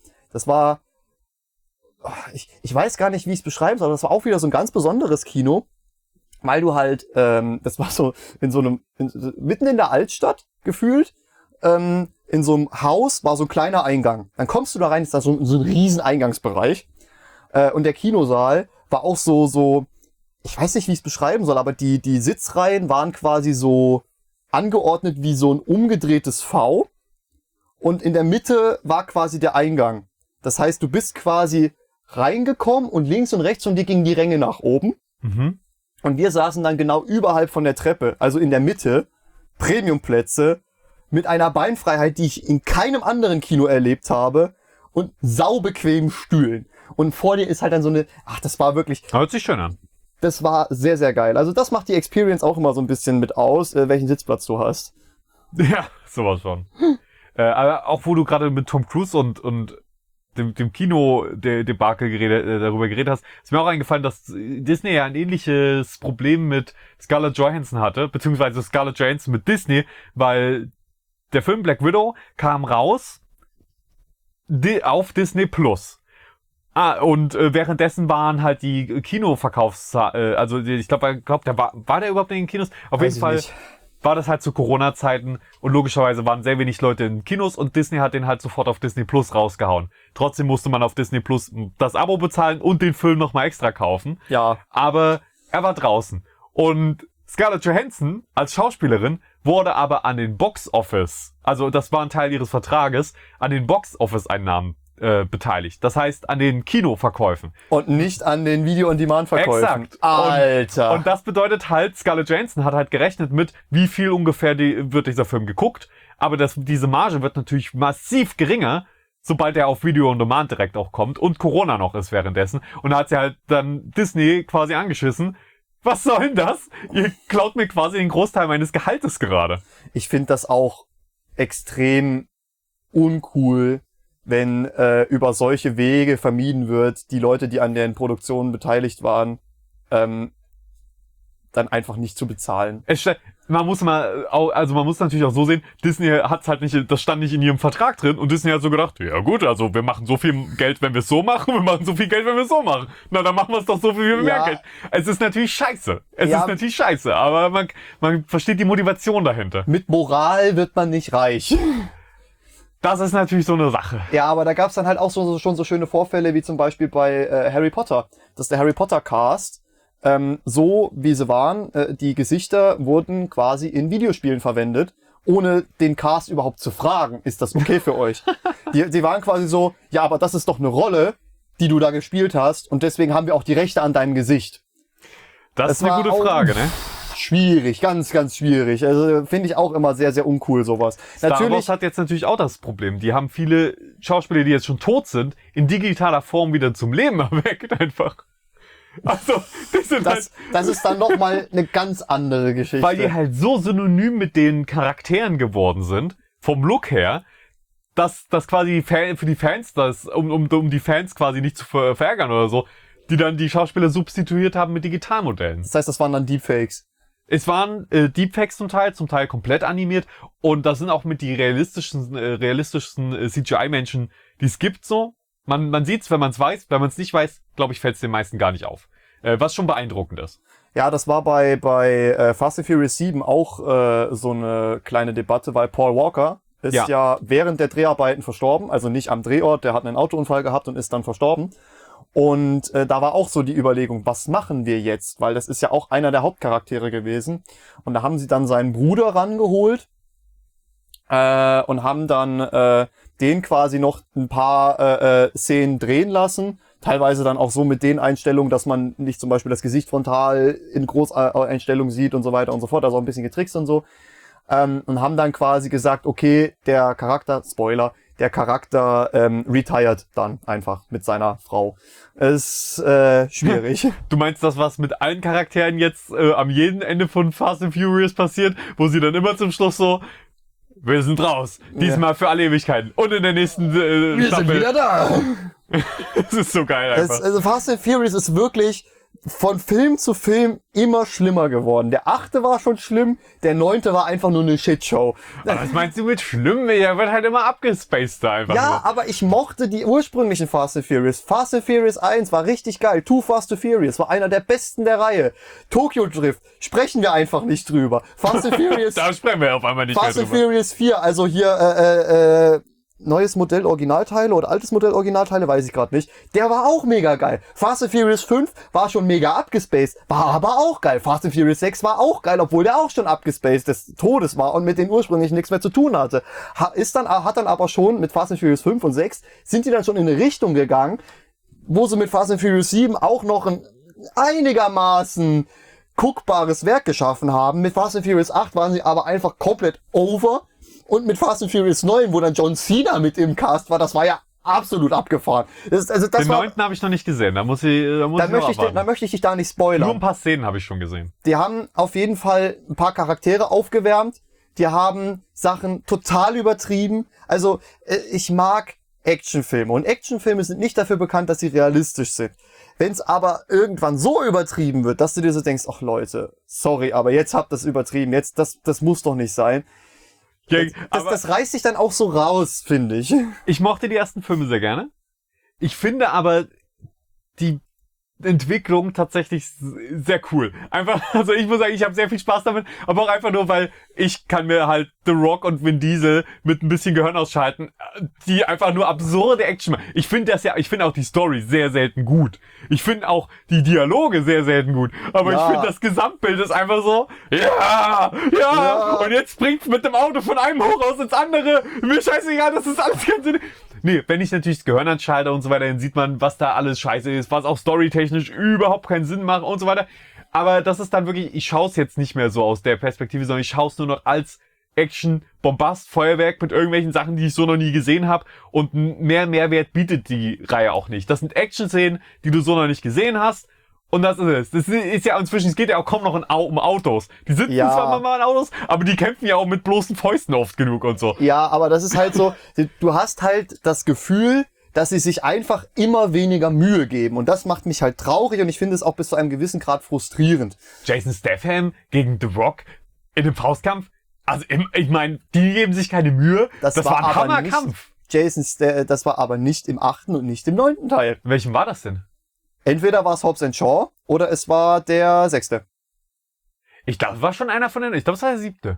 ich weiß gar nicht, wie ich es beschreiben soll, aber das war auch wieder so ein ganz besonderes Kino, weil du halt, das war so mitten in der Altstadt gefühlt, in so einem Haus war so ein kleiner Eingang. Dann kommst du da rein, ist da so ein riesen Eingangsbereich, und der Kinosaal war auch so, ich weiß nicht, wie ich es beschreiben soll, aber die Sitzreihen waren quasi so angeordnet wie so ein umgedrehtes V, und in der Mitte war quasi der Eingang. Das heißt, du bist quasi reingekommen und links und rechts von dir gingen die Ränge nach oben. Mhm. Und wir saßen dann genau überhalb von der Treppe, also in der Mitte, Premiumplätze, mit einer Beinfreiheit, die ich in keinem anderen Kino erlebt habe, und saubequemen Stühlen. Und vor dir ist halt dann das war wirklich... Hört sich schön an. Das war sehr, sehr geil. Also das macht die Experience auch immer so ein bisschen mit aus, welchen Sitzplatz du hast. Ja, sowas von. Aber auch wo du gerade mit Tom Cruise und dem Kino-Debakel darüber geredet hast, ist mir auch eingefallen, dass Disney ja ein ähnliches Problem mit Scarlett Johansson hatte, beziehungsweise Scarlett Johansson mit Disney, weil der Film Black Widow kam raus auf Disney Plus. Und währenddessen waren halt die Kinoverkaufszahlen, also ich glaube, der war der überhaupt in den Kinos? Auf jeden Fall war das halt zu Corona-Zeiten und logischerweise waren sehr wenig Leute in Kinos und Disney hat den halt sofort auf Disney Plus rausgehauen. Trotzdem musste man auf Disney Plus das Abo bezahlen und den Film nochmal extra kaufen. Ja. Aber er war draußen. Und Scarlett Johansson als Schauspielerin wurde aber an den Box-Office, also das war ein Teil ihres Vertrages, an den Box-Office-Einnahmen beteiligt. Das heißt, an den Kinoverkäufen. Und nicht an den Video-on-Demand-Verkäufen. Exakt. Alter. Und das bedeutet halt, Scarlett Johansson hat halt gerechnet mit, wie viel ungefähr wird dieser Film geguckt. Aber diese Marge wird natürlich massiv geringer, sobald er auf Video-on-Demand direkt auch kommt und Corona noch ist währenddessen. Und da hat sie halt dann Disney quasi angeschissen. Was soll denn das? Ihr klaut mir quasi den Großteil meines Gehaltes gerade. Ich finde das auch extrem uncool, wenn über solche Wege vermieden wird, die Leute, die an den Produktionen beteiligt waren, dann einfach nicht zu bezahlen. Man muss natürlich auch so sehen, Disney hat's halt nicht, das stand nicht in ihrem Vertrag drin und Disney hat so gedacht, ja gut, also wir machen so viel Geld, wenn wir es so machen, wir machen so viel Geld, wenn wir es so machen. Na, dann machen wir es doch so viel mehr Geld. Es ist natürlich scheiße. Aber man versteht die Motivation dahinter. Mit Moral wird man nicht reich. Das ist natürlich so eine Sache. Ja, aber da gab's dann halt auch schon so schöne Vorfälle, wie zum Beispiel bei Harry Potter. Dass der Harry Potter Cast, so wie sie waren, die Gesichter wurden quasi in Videospielen verwendet, ohne den Cast überhaupt zu fragen, ist das okay für euch? Die waren quasi so, ja, aber das ist doch eine Rolle, die du da gespielt hast, und deswegen haben wir auch die Rechte an deinem Gesicht. Das ist eine gute Frage, ne? Schwierig, ganz, ganz schwierig. Also finde ich auch immer sehr, sehr uncool sowas. Star Wars hat jetzt natürlich auch das Problem. Die haben viele Schauspieler, die jetzt schon tot sind, in digitaler Form wieder zum Leben erweckt einfach. Also, das ist dann nochmal eine ganz andere Geschichte. Weil die halt so synonym mit den Charakteren geworden sind, vom Look her, dass das quasi für die Fans, um die Fans quasi nicht zu verärgern oder so, die dann die Schauspieler substituiert haben mit Digitalmodellen. Das heißt, das waren dann Deepfakes. Es waren Deepfakes zum Teil komplett animiert und das sind auch mit die realistischsten CGI-Menschen, die es gibt so. Man sieht's, wenn man es weiß. Wenn man es nicht weiß, glaube ich, fällt es den meisten gar nicht auf. Was schon beeindruckend ist. Ja, das war bei Fast and Furious 7 auch so eine kleine Debatte, weil Paul Walker ist ja während der Dreharbeiten verstorben, also nicht am Drehort, der hat einen Autounfall gehabt und ist dann verstorben. Und da war auch so die Überlegung, was machen wir jetzt? Weil das ist ja auch einer der Hauptcharaktere gewesen. Und da haben sie dann seinen Bruder rangeholt und haben dann den quasi noch ein paar Szenen drehen lassen. Teilweise dann auch so mit den Einstellungen, dass man nicht zum Beispiel das Gesicht frontal in Großeinstellungen sieht und so weiter und so fort. Also auch ein bisschen getrickst und so. Und haben dann quasi gesagt, okay, der Charakter retired dann einfach mit seiner Frau. Ist schwierig. Du meinst das, was mit allen Charakteren jetzt am jeden Ende von Fast and Furious passiert, wo sie dann immer zum Schluss so, wir sind raus. Diesmal für alle Ewigkeiten. Und in der nächsten wir Staffel. sind wieder da. Das ist so geil einfach. Also Fast and Furious ist wirklich von Film zu Film immer schlimmer geworden. Der 8. war schon schlimm, der 9. war einfach nur eine Shitshow. Aber was meinst du mit schlimm? Der wird halt immer abgespaced da einfach. Ja, nur. aber ich mochte die ursprünglichen Fast and Furious. Fast and Furious 1 war richtig geil. Too Fast and Furious war einer der besten der Reihe. Tokyo Drift, sprechen wir einfach nicht drüber. Fast and Furious... Da sprechen wir auf einmal nicht Fast mehr and drüber. Furious 4, also hier, neues Modell Originalteile oder altes Modell Originalteile, weiß ich gerade nicht. Der war auch mega geil. Fast and Furious 5 war schon mega abgespaced, war aber auch geil. Fast and Furious 6 war auch geil, obwohl der auch schon abgespaced des Todes war und mit den ursprünglichen nichts mehr zu tun hatte. Hat dann aber schon mit Fast and Furious 5 und 6 sind die dann schon in eine Richtung gegangen, wo sie mit Fast and Furious 7 auch noch ein einigermaßen guckbares Werk geschaffen haben. Mit Fast and Furious 8 waren sie aber einfach komplett over. Und mit Fast and Furious 9, wo dann John Cena mit im Cast war, das war ja absolut abgefahren. Den 9. habe ich noch nicht gesehen, da möchte ich dich da nicht spoilern. Nur ein paar Szenen habe ich schon gesehen. Die haben auf jeden Fall ein paar Charaktere aufgewärmt, die haben Sachen total übertrieben. Also ich mag Actionfilme und Actionfilme sind nicht dafür bekannt, dass sie realistisch sind. Wenn es aber irgendwann so übertrieben wird, dass du dir so denkst, ach Leute, sorry, aber jetzt habt ihr das übertrieben, jetzt das muss doch nicht sein. Das reißt sich dann auch so raus, finde ich. Ich mochte die ersten Filme sehr gerne. Ich finde aber die Entwicklung tatsächlich sehr cool. Einfach, also ich muss sagen, ich habe sehr viel Spaß damit, aber auch einfach nur, weil ich kann mir halt The Rock und Vin Diesel mit ein bisschen Gehirn ausschalten, die einfach nur absurde Action machen. Ich finde auch die Story sehr selten gut. Ich finde auch die Dialoge sehr selten gut. Aber ich finde das Gesamtbild ist einfach so, ja, und jetzt springt's mit dem Auto von einem Hochhaus ins andere. Mir scheißegal, das ist alles kein Sinn. Nee, wenn ich natürlich das Gehirn anschalte und so weiter, dann sieht man, was da alles scheiße ist, was auch storytechnisch überhaupt keinen Sinn macht und so weiter. Aber das ist dann wirklich, ich schaue es jetzt nicht mehr so aus der Perspektive, sondern ich schaue es nur noch als Action, Bombast, Feuerwerk mit irgendwelchen Sachen, die ich so noch nie gesehen habe. Und mehr Mehrwert bietet die Reihe auch nicht. Das sind Action-Szenen, die du so noch nicht gesehen hast. Und das ist es. Das ist ja inzwischen, es geht ja auch kaum noch um Autos. Die sitzen zwar mal in Autos, aber die kämpfen ja auch mit bloßen Fäusten oft genug und so. Ja, aber das ist halt so, du hast halt das Gefühl, dass sie sich einfach immer weniger Mühe geben. Und das macht mich halt traurig und ich finde es auch bis zu einem gewissen Grad frustrierend. Jason Statham gegen The Rock in einem Faustkampf? Also, ich meine, die geben sich keine Mühe. Das war ein Hammerkampf. Das war aber nicht im 8. und nicht im 9. Teil. Welchem war das denn? Entweder war es Hobbs & Shaw oder es war der 6. Ich glaube, es war schon einer von denen. Ich glaube, es war der 7.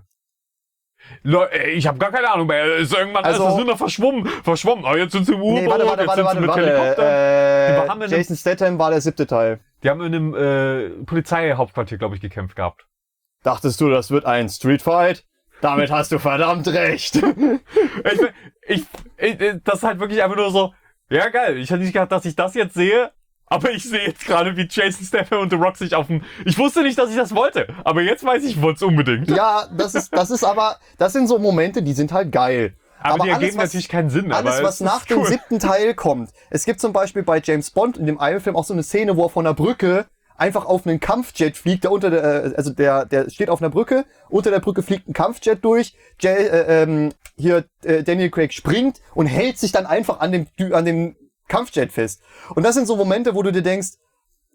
Ich habe gar keine Ahnung mehr. Ist irgendwann ist das nur noch verschwommen. Oh, jetzt sind sie im U-Boot, warte. Jason Statham war der 7. Teil. Die haben in einem Polizeihauptquartier, glaube ich, gekämpft gehabt. Dachtest du, das wird ein Streetfight? Damit hast du verdammt recht. Das ist halt wirklich einfach nur so, ja geil, ich hätte nicht gedacht, dass ich das jetzt sehe, aber ich sehe jetzt gerade, wie Jason Statham und The Rock sich ich wusste nicht, dass ich das wollte, aber jetzt weiß ich wollte es unbedingt. Ja, das sind so Momente, die sind halt geil. Aber die ergeben natürlich keinen Sinn. Alles, was nach dem 7. Teil kommt. Es gibt zum Beispiel bei James Bond in dem einen Film auch so eine Szene, wo er von der Brücke einfach auf einen Kampfjet fliegt, der steht auf einer Brücke, unter der Brücke fliegt ein Kampfjet durch, Daniel Craig springt und hält sich dann einfach an dem Kampfjet fest. Und das sind so Momente, wo du dir denkst,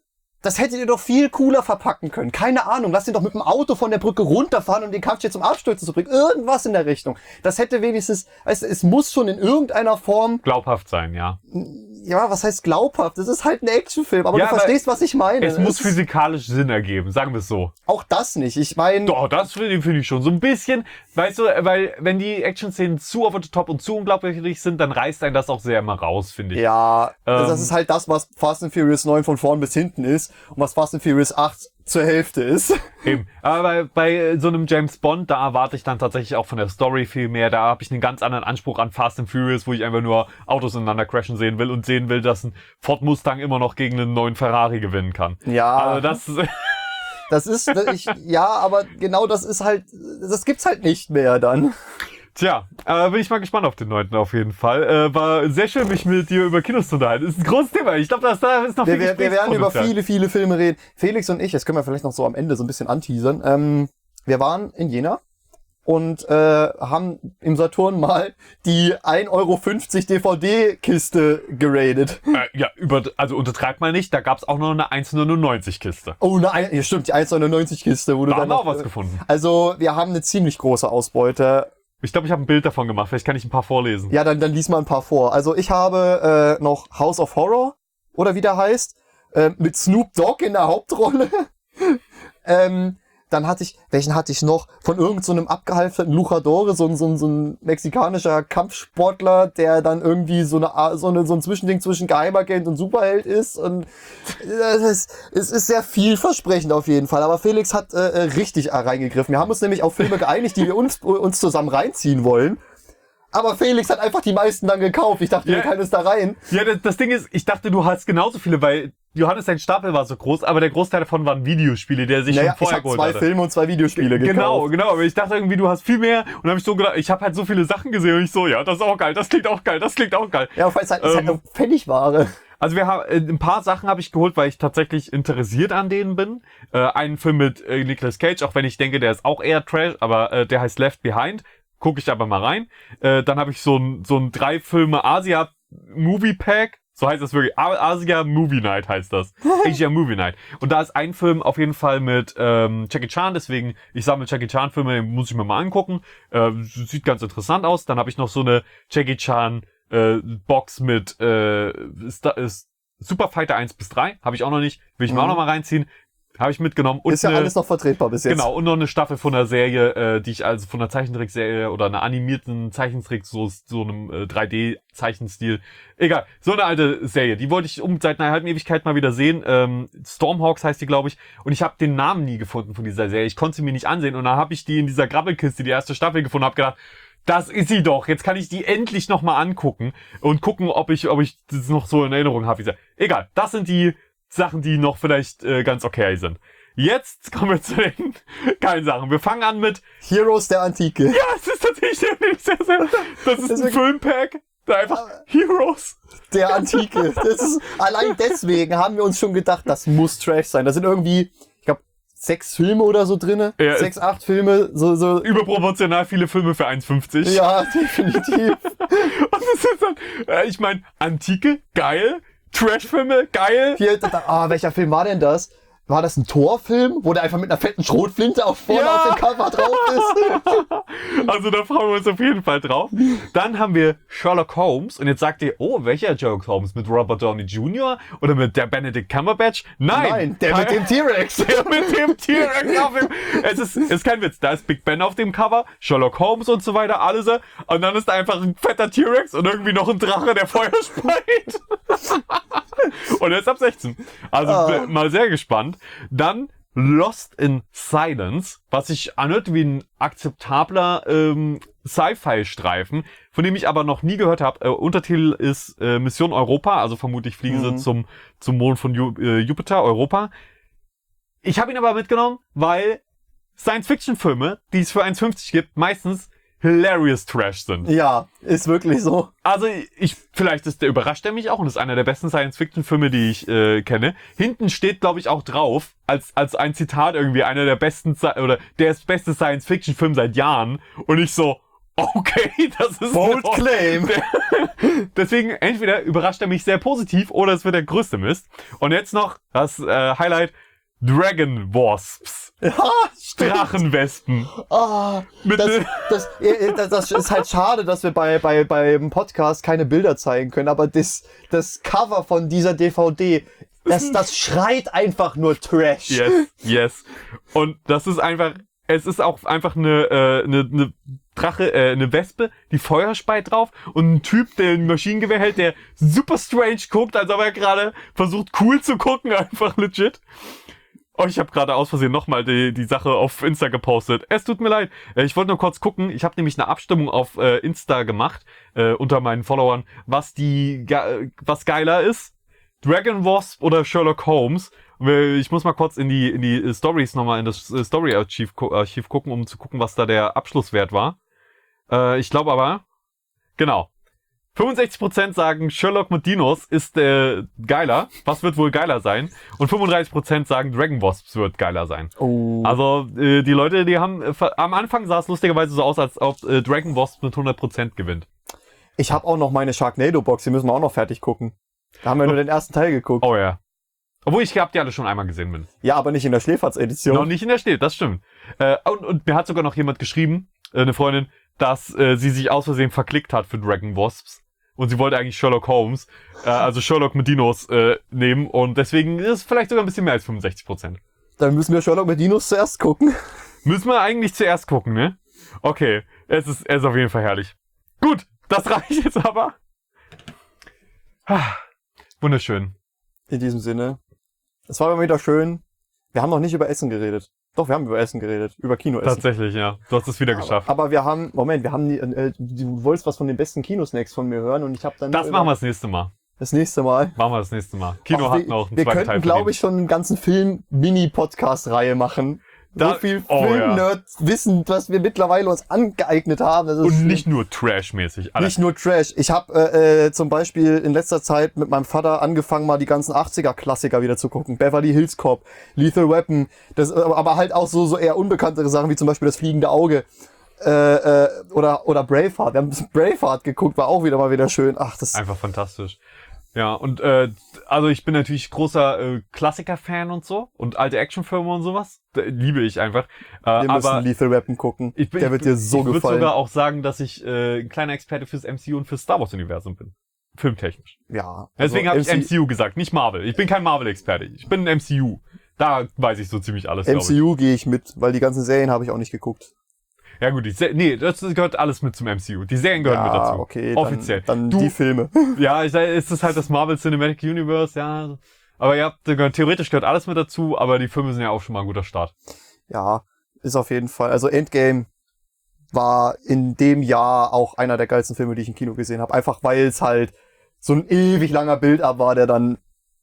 Das hättet ihr doch viel cooler verpacken können. Keine Ahnung, lasst ihn doch mit dem Auto von der Brücke runterfahren, um den Kampfjet zum Abstürzen zu bringen. Irgendwas in der Richtung. Das hätte wenigstens, es muss schon in irgendeiner Form... Glaubhaft sein, ja. Ja, was heißt glaubhaft? Das ist halt ein Actionfilm, aber Ja, du verstehst, was ich meine. Es muss physikalisch Sinn ergeben, sagen wir es so. Auch das nicht. Ich meine... Doch, das finde ich schon. So ein bisschen, weißt du, weil wenn die Action-Szenen zu over the top und zu unglaubwürdig sind, dann reißt einen das auch sehr immer raus, finde ich. Ja, das ist halt das, was Fast and Furious 9 von vorn bis hinten ist und was Fast and Furious 8 zur Hälfte ist. Eben. Aber bei so einem James Bond, da erwarte ich dann tatsächlich auch von der Story viel mehr. Da habe ich einen ganz anderen Anspruch an Fast and Furious, wo ich einfach nur Autos ineinander crashen sehen will und sehen will, dass ein Ford Mustang immer noch gegen einen neuen Ferrari gewinnen kann. Ja. Also das ist, ja, aber genau das ist halt, das gibt's halt nicht mehr dann. Tja, bin ich mal gespannt auf den 9. auf jeden Fall. War sehr schön, mich mit dir über Kinos zu unterhalten. Ist ein großes Thema. Ich glaube, da ist noch viel Wir werden über viele Filme reden. Felix und ich, das können wir vielleicht noch so am Ende so ein bisschen anteasern. Wir waren in Jena und haben im Saturn mal die 1,50 Euro DVD-Kiste geradet. Ja, also untertreibt mal nicht, da gab's auch noch eine 1,99 Kiste. Oh, ja, stimmt, die 1,99 Kiste. Wo Da du haben dann wir auch was gefunden. Also, wir haben eine ziemlich große Ausbeute. Ich glaube, ich habe ein Bild davon gemacht. Vielleicht kann ich ein paar vorlesen. Ja, dann lies mal ein paar vor. Also ich habe noch House of Horror, oder wie der heißt, mit Snoop Dogg in der Hauptrolle. Dann welchen hatte ich noch? Von irgend so einem abgehalfterten Luchadore, so ein mexikanischer Kampfsportler, der dann irgendwie so ein Zwischending zwischen Geheimagent und Superheld ist. Und es ist sehr vielversprechend auf jeden Fall. Aber Felix hat richtig reingegriffen. Wir haben uns nämlich auf Filme geeinigt, die wir uns zusammen reinziehen wollen. Aber Felix hat einfach die meisten dann gekauft. Ich dachte, wir können es da rein. Ja, das Ding ist, ich dachte, du hast genauso viele, weil Johannes, sein Stapel war so groß, aber der Großteil davon waren Videospiele, der sich schon vorher geholt hatte. Ich habe 2 Filme und 2 Videospiele gekauft. Genau, aber ich dachte irgendwie, du hast viel mehr und dann habe ich so gedacht, ich habe halt so viele Sachen gesehen und ich so, ja, das ist auch geil, das klingt auch geil, das klingt auch geil. Ja, weil es halt eine Pfennigware. Also wir haben ein paar Sachen habe ich geholt, weil ich tatsächlich interessiert an denen bin. Einen Film mit Nicolas Cage, auch wenn ich denke, der ist auch eher Trash, aber der heißt Left Behind. Gucke ich aber mal rein. Dann habe ich so ein 3 Filme Asia Movie Pack. So heißt das wirklich. Asia Movie Night heißt das. Asia Movie Night. Und da ist ein Film auf jeden Fall mit Jackie Chan. Deswegen, ich sammle Jackie Chan Filme, den muss ich mir mal angucken. Sieht ganz interessant aus. Dann habe ich noch so eine Jackie Chan Box mit Super Fighter 1 bis 3. Habe ich auch noch nicht. Will ich mir auch noch mal reinziehen. Habe ich mitgenommen. Und ist ja alles noch vertretbar bis jetzt. Genau, und noch eine Staffel von einer Serie, die ich also von einer Zeichentrickserie oder einer animierten Zeichentrick, so einem 3D-Zeichenstil. Egal, so eine alte Serie. Die wollte ich seit einer halben Ewigkeit mal wieder sehen. Stormhawks heißt die, glaube ich. Und ich habe den Namen nie gefunden von dieser Serie. Ich konnte sie mir nicht ansehen. Und dann habe ich die in dieser Grabbelkiste, die erste Staffel gefunden, habe gedacht, das ist sie doch. Jetzt kann ich die endlich nochmal angucken und gucken, ob ich das noch so in Erinnerung habe. Egal, das sind die Sachen, die noch vielleicht ganz okay sind. Jetzt kommen wir zu den geilen Sachen. Wir fangen an mit Heroes der Antike. Ja, es ist tatsächlich sehr. Das ist ein Filmpack. Da einfach Heroes der Antike. Allein deswegen haben wir uns schon gedacht, das muss Trash sein. Da sind irgendwie, ich glaube, 6 Filme oder so drinne. Ja, 6, 8 Filme. So überproportional viele Filme für 1,50. Ja, definitiv. Und das ist dann, ich meine, Antike, geil. Trash-Filme, geil. Hier, welcher Film war denn das? War das ein Torfilm, wo der einfach mit einer fetten Schrotflinte vorne auf dem Cover drauf ist? Also da freuen wir uns auf jeden Fall drauf. Dann haben wir Sherlock Holmes. Und jetzt sagt ihr, oh, welcher Sherlock Holmes? Mit Robert Downey Jr. oder mit der Benedict Cumberbatch? Nein, der mit dem T-Rex. Der mit dem T-Rex auf dem... Es ist kein Witz. Da ist Big Ben auf dem Cover, Sherlock Holmes und so weiter, alles. Und dann ist da einfach ein fetter T-Rex und irgendwie noch ein Drache, der Feuer speit. Und er ist ab 16. Also mal sehr gespannt. Dann Lost in Silence, was sich anhört wie ein akzeptabler Sci-Fi-Streifen, von dem ich aber noch nie gehört habe. Untertitel ist Mission Europa, also vermutlich fliegen sie zum Mond von Jupiter, Europa. Ich habe ihn aber mitgenommen, weil Science-Fiction-Filme, die es für 1,50 gibt, meistens hilarious Trash sind. Ja, ist wirklich so. Also vielleicht überrascht er mich auch und ist einer der besten Science-Fiction-Filme, die ich kenne. Hinten steht, glaube ich, auch drauf, als ein Zitat irgendwie, einer der besten, oder der beste Science-Fiction-Film seit Jahren. Und ich so, Okay, das ist Bold Claim. Deswegen, entweder überrascht er mich sehr positiv oder es wird der größte Mist. Und jetzt noch das Highlight: Dragon Wasps. Ja, stimmt. Drachenwespen. Ah, das ist halt schade, dass wir beim Podcast keine Bilder zeigen können, aber das Cover von dieser DVD, das schreit einfach nur Trash. Yes. Und das ist einfach, es ist auch einfach eine Drache, eine Wespe, die Feuer speit drauf und ein Typ, der ein Maschinengewehr hält, der super strange guckt, als ob er gerade versucht cool zu gucken, einfach legit. Oh, ich habe gerade aus Versehen nochmal die Sache auf Insta gepostet. Es tut mir leid. Ich wollte nur kurz gucken. Ich habe nämlich eine Abstimmung auf Insta gemacht unter meinen Followern, was geiler ist. Dragon Wasp oder Sherlock Holmes. Ich muss mal kurz in die Stories nochmal, in das Story-Archiv gucken, um zu gucken, was da der Abschlusswert war. Ich glaube aber, genau. 65% sagen, Sherlock mit Dinos ist geiler. Was wird wohl geiler sein? Und 35% sagen, Dragon Wasps wird geiler sein. Oh. Also die Leute, die haben... am Anfang sah es lustigerweise so aus, als ob Dragon Wasps mit 100% gewinnt. Ich habe auch noch meine Sharknado-Box, die müssen wir auch noch fertig gucken. Da haben wir nur den ersten Teil geguckt. Oh ja. Obwohl ich die alle schon einmal gesehen bin. Ja, aber nicht in der Schläferz-Edition. Noch nicht in der Schläferz, das stimmt. Und mir hat sogar noch jemand geschrieben, eine Freundin, dass sie sich aus Versehen verklickt hat für Dragon Wasps. Und sie wollte eigentlich Sherlock Holmes, also Sherlock mit Dinos, nehmen. Und deswegen ist es vielleicht sogar ein bisschen mehr als 65%. Dann müssen wir Sherlock mit Dinos zuerst gucken. Müssen wir eigentlich zuerst gucken, ne? Okay, es ist auf jeden Fall herrlich. Gut, das reicht jetzt aber. Wunderschön. In diesem Sinne. Es war immer wieder schön. Wir haben noch nicht über Essen geredet. Doch, wir haben über Essen geredet. Über Kinoessen. Tatsächlich, ja. Du hast es wieder geschafft. Aber wir haben, du wolltest was von den besten Kinosnacks von mir hören und ich habe dann... Das machen wir das nächste Mal. Das nächste Mal? Machen wir das nächste Mal. Kino hat noch einen zweiten Teil. Wir könnten, glaube ich, schon einen ganzen Film-Mini-Podcast-Reihe machen. So viel Film-Nerd-Wissen, was wir mittlerweile uns angeeignet haben. Das ist und nicht nur Trash-mäßig. Nicht nur Trash. Ich habe zum Beispiel in letzter Zeit mit meinem Vater angefangen, mal die ganzen 80er-Klassiker wieder zu gucken. Beverly Hills Cop, Lethal Weapon, aber halt auch so eher unbekanntere Sachen, wie zum Beispiel Das fliegende Auge. Oder Braveheart. Wir haben Braveheart geguckt, war auch wieder schön. Ach, das einfach fantastisch. Ja, und also ich bin natürlich großer Klassiker-Fan und so und alte Actionfilme und sowas. Liebe ich einfach. Wir müssen Lethal Weapon gucken. Der wird dir so gefallen. Ich würde sogar auch sagen, dass ich ein kleiner Experte fürs MCU und fürs Star Wars-Universum bin. Filmtechnisch. Ja. Deswegen habe ich MCU gesagt, nicht Marvel. Ich bin kein Marvel-Experte. Ich bin ein MCU. Da weiß ich so ziemlich alles, MCU gehe ich mit, weil die ganzen Serien habe ich auch nicht geguckt. Ja gut, das gehört alles mit zum MCU. Die Serien gehören mit dazu. Okay, offiziell. Dann die Filme. Ja, es ist halt das Marvel Cinematic Universe, ja. Aber ja, theoretisch gehört alles mit dazu, aber die Filme sind ja auch schon mal ein guter Start. Ja, ist auf jeden Fall. Also Endgame war in dem Jahr auch einer der geilsten Filme, die ich im Kino gesehen habe. Einfach weil es halt so ein ewig langer Build-up war, der dann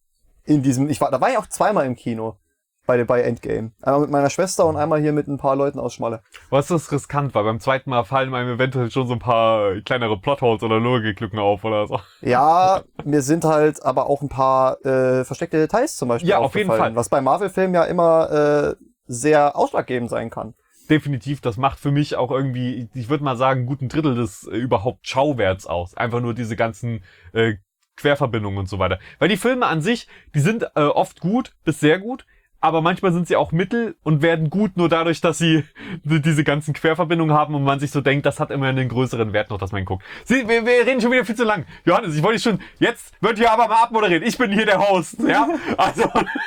da war ich auch zweimal im Kino. Bei Endgame. Einmal mit meiner Schwester und einmal hier mit ein paar Leuten aus Schmalle. Was ist riskant, weil beim zweiten Mal fallen einem eventuell schon so ein paar kleinere Plotholes oder Logiklücken auf oder so. Ja, mir sind halt aber auch ein paar versteckte Details zum Beispiel aufgefallen. Auf jeden Fall. Was bei Marvel-Filmen ja immer sehr ausschlaggebend sein kann. Definitiv, das macht für mich auch irgendwie, ich würde mal sagen, einen guten Drittel des überhaupt Schauwerts aus. Einfach nur diese ganzen Querverbindungen und so weiter. Weil die Filme an sich, die sind oft gut bis sehr gut. Aber manchmal sind sie auch mittel und werden gut nur dadurch, dass sie diese ganzen Querverbindungen haben und man sich so denkt, das hat immer einen größeren Wert noch, dass man guckt. Wir reden schon wieder viel zu lang. Johannes, ich wollte schon, jetzt wird hier aber mal abmoderiert. Ich bin hier der Host, ja? Also,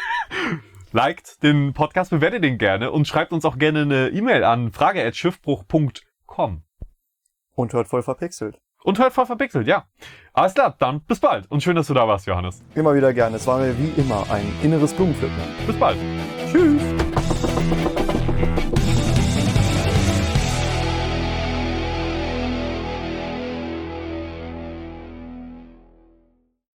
liked den Podcast, bewertet den gerne und schreibt uns auch gerne eine E-Mail an frage@schiffbruch.com. Und hört voll verpixelt. Ja. Alles klar, dann bis bald. Und schön, dass du da warst, Johannes. Immer wieder gerne. Es war mir wie immer ein inneres Blumenpflücken. Bis bald. Tschüss.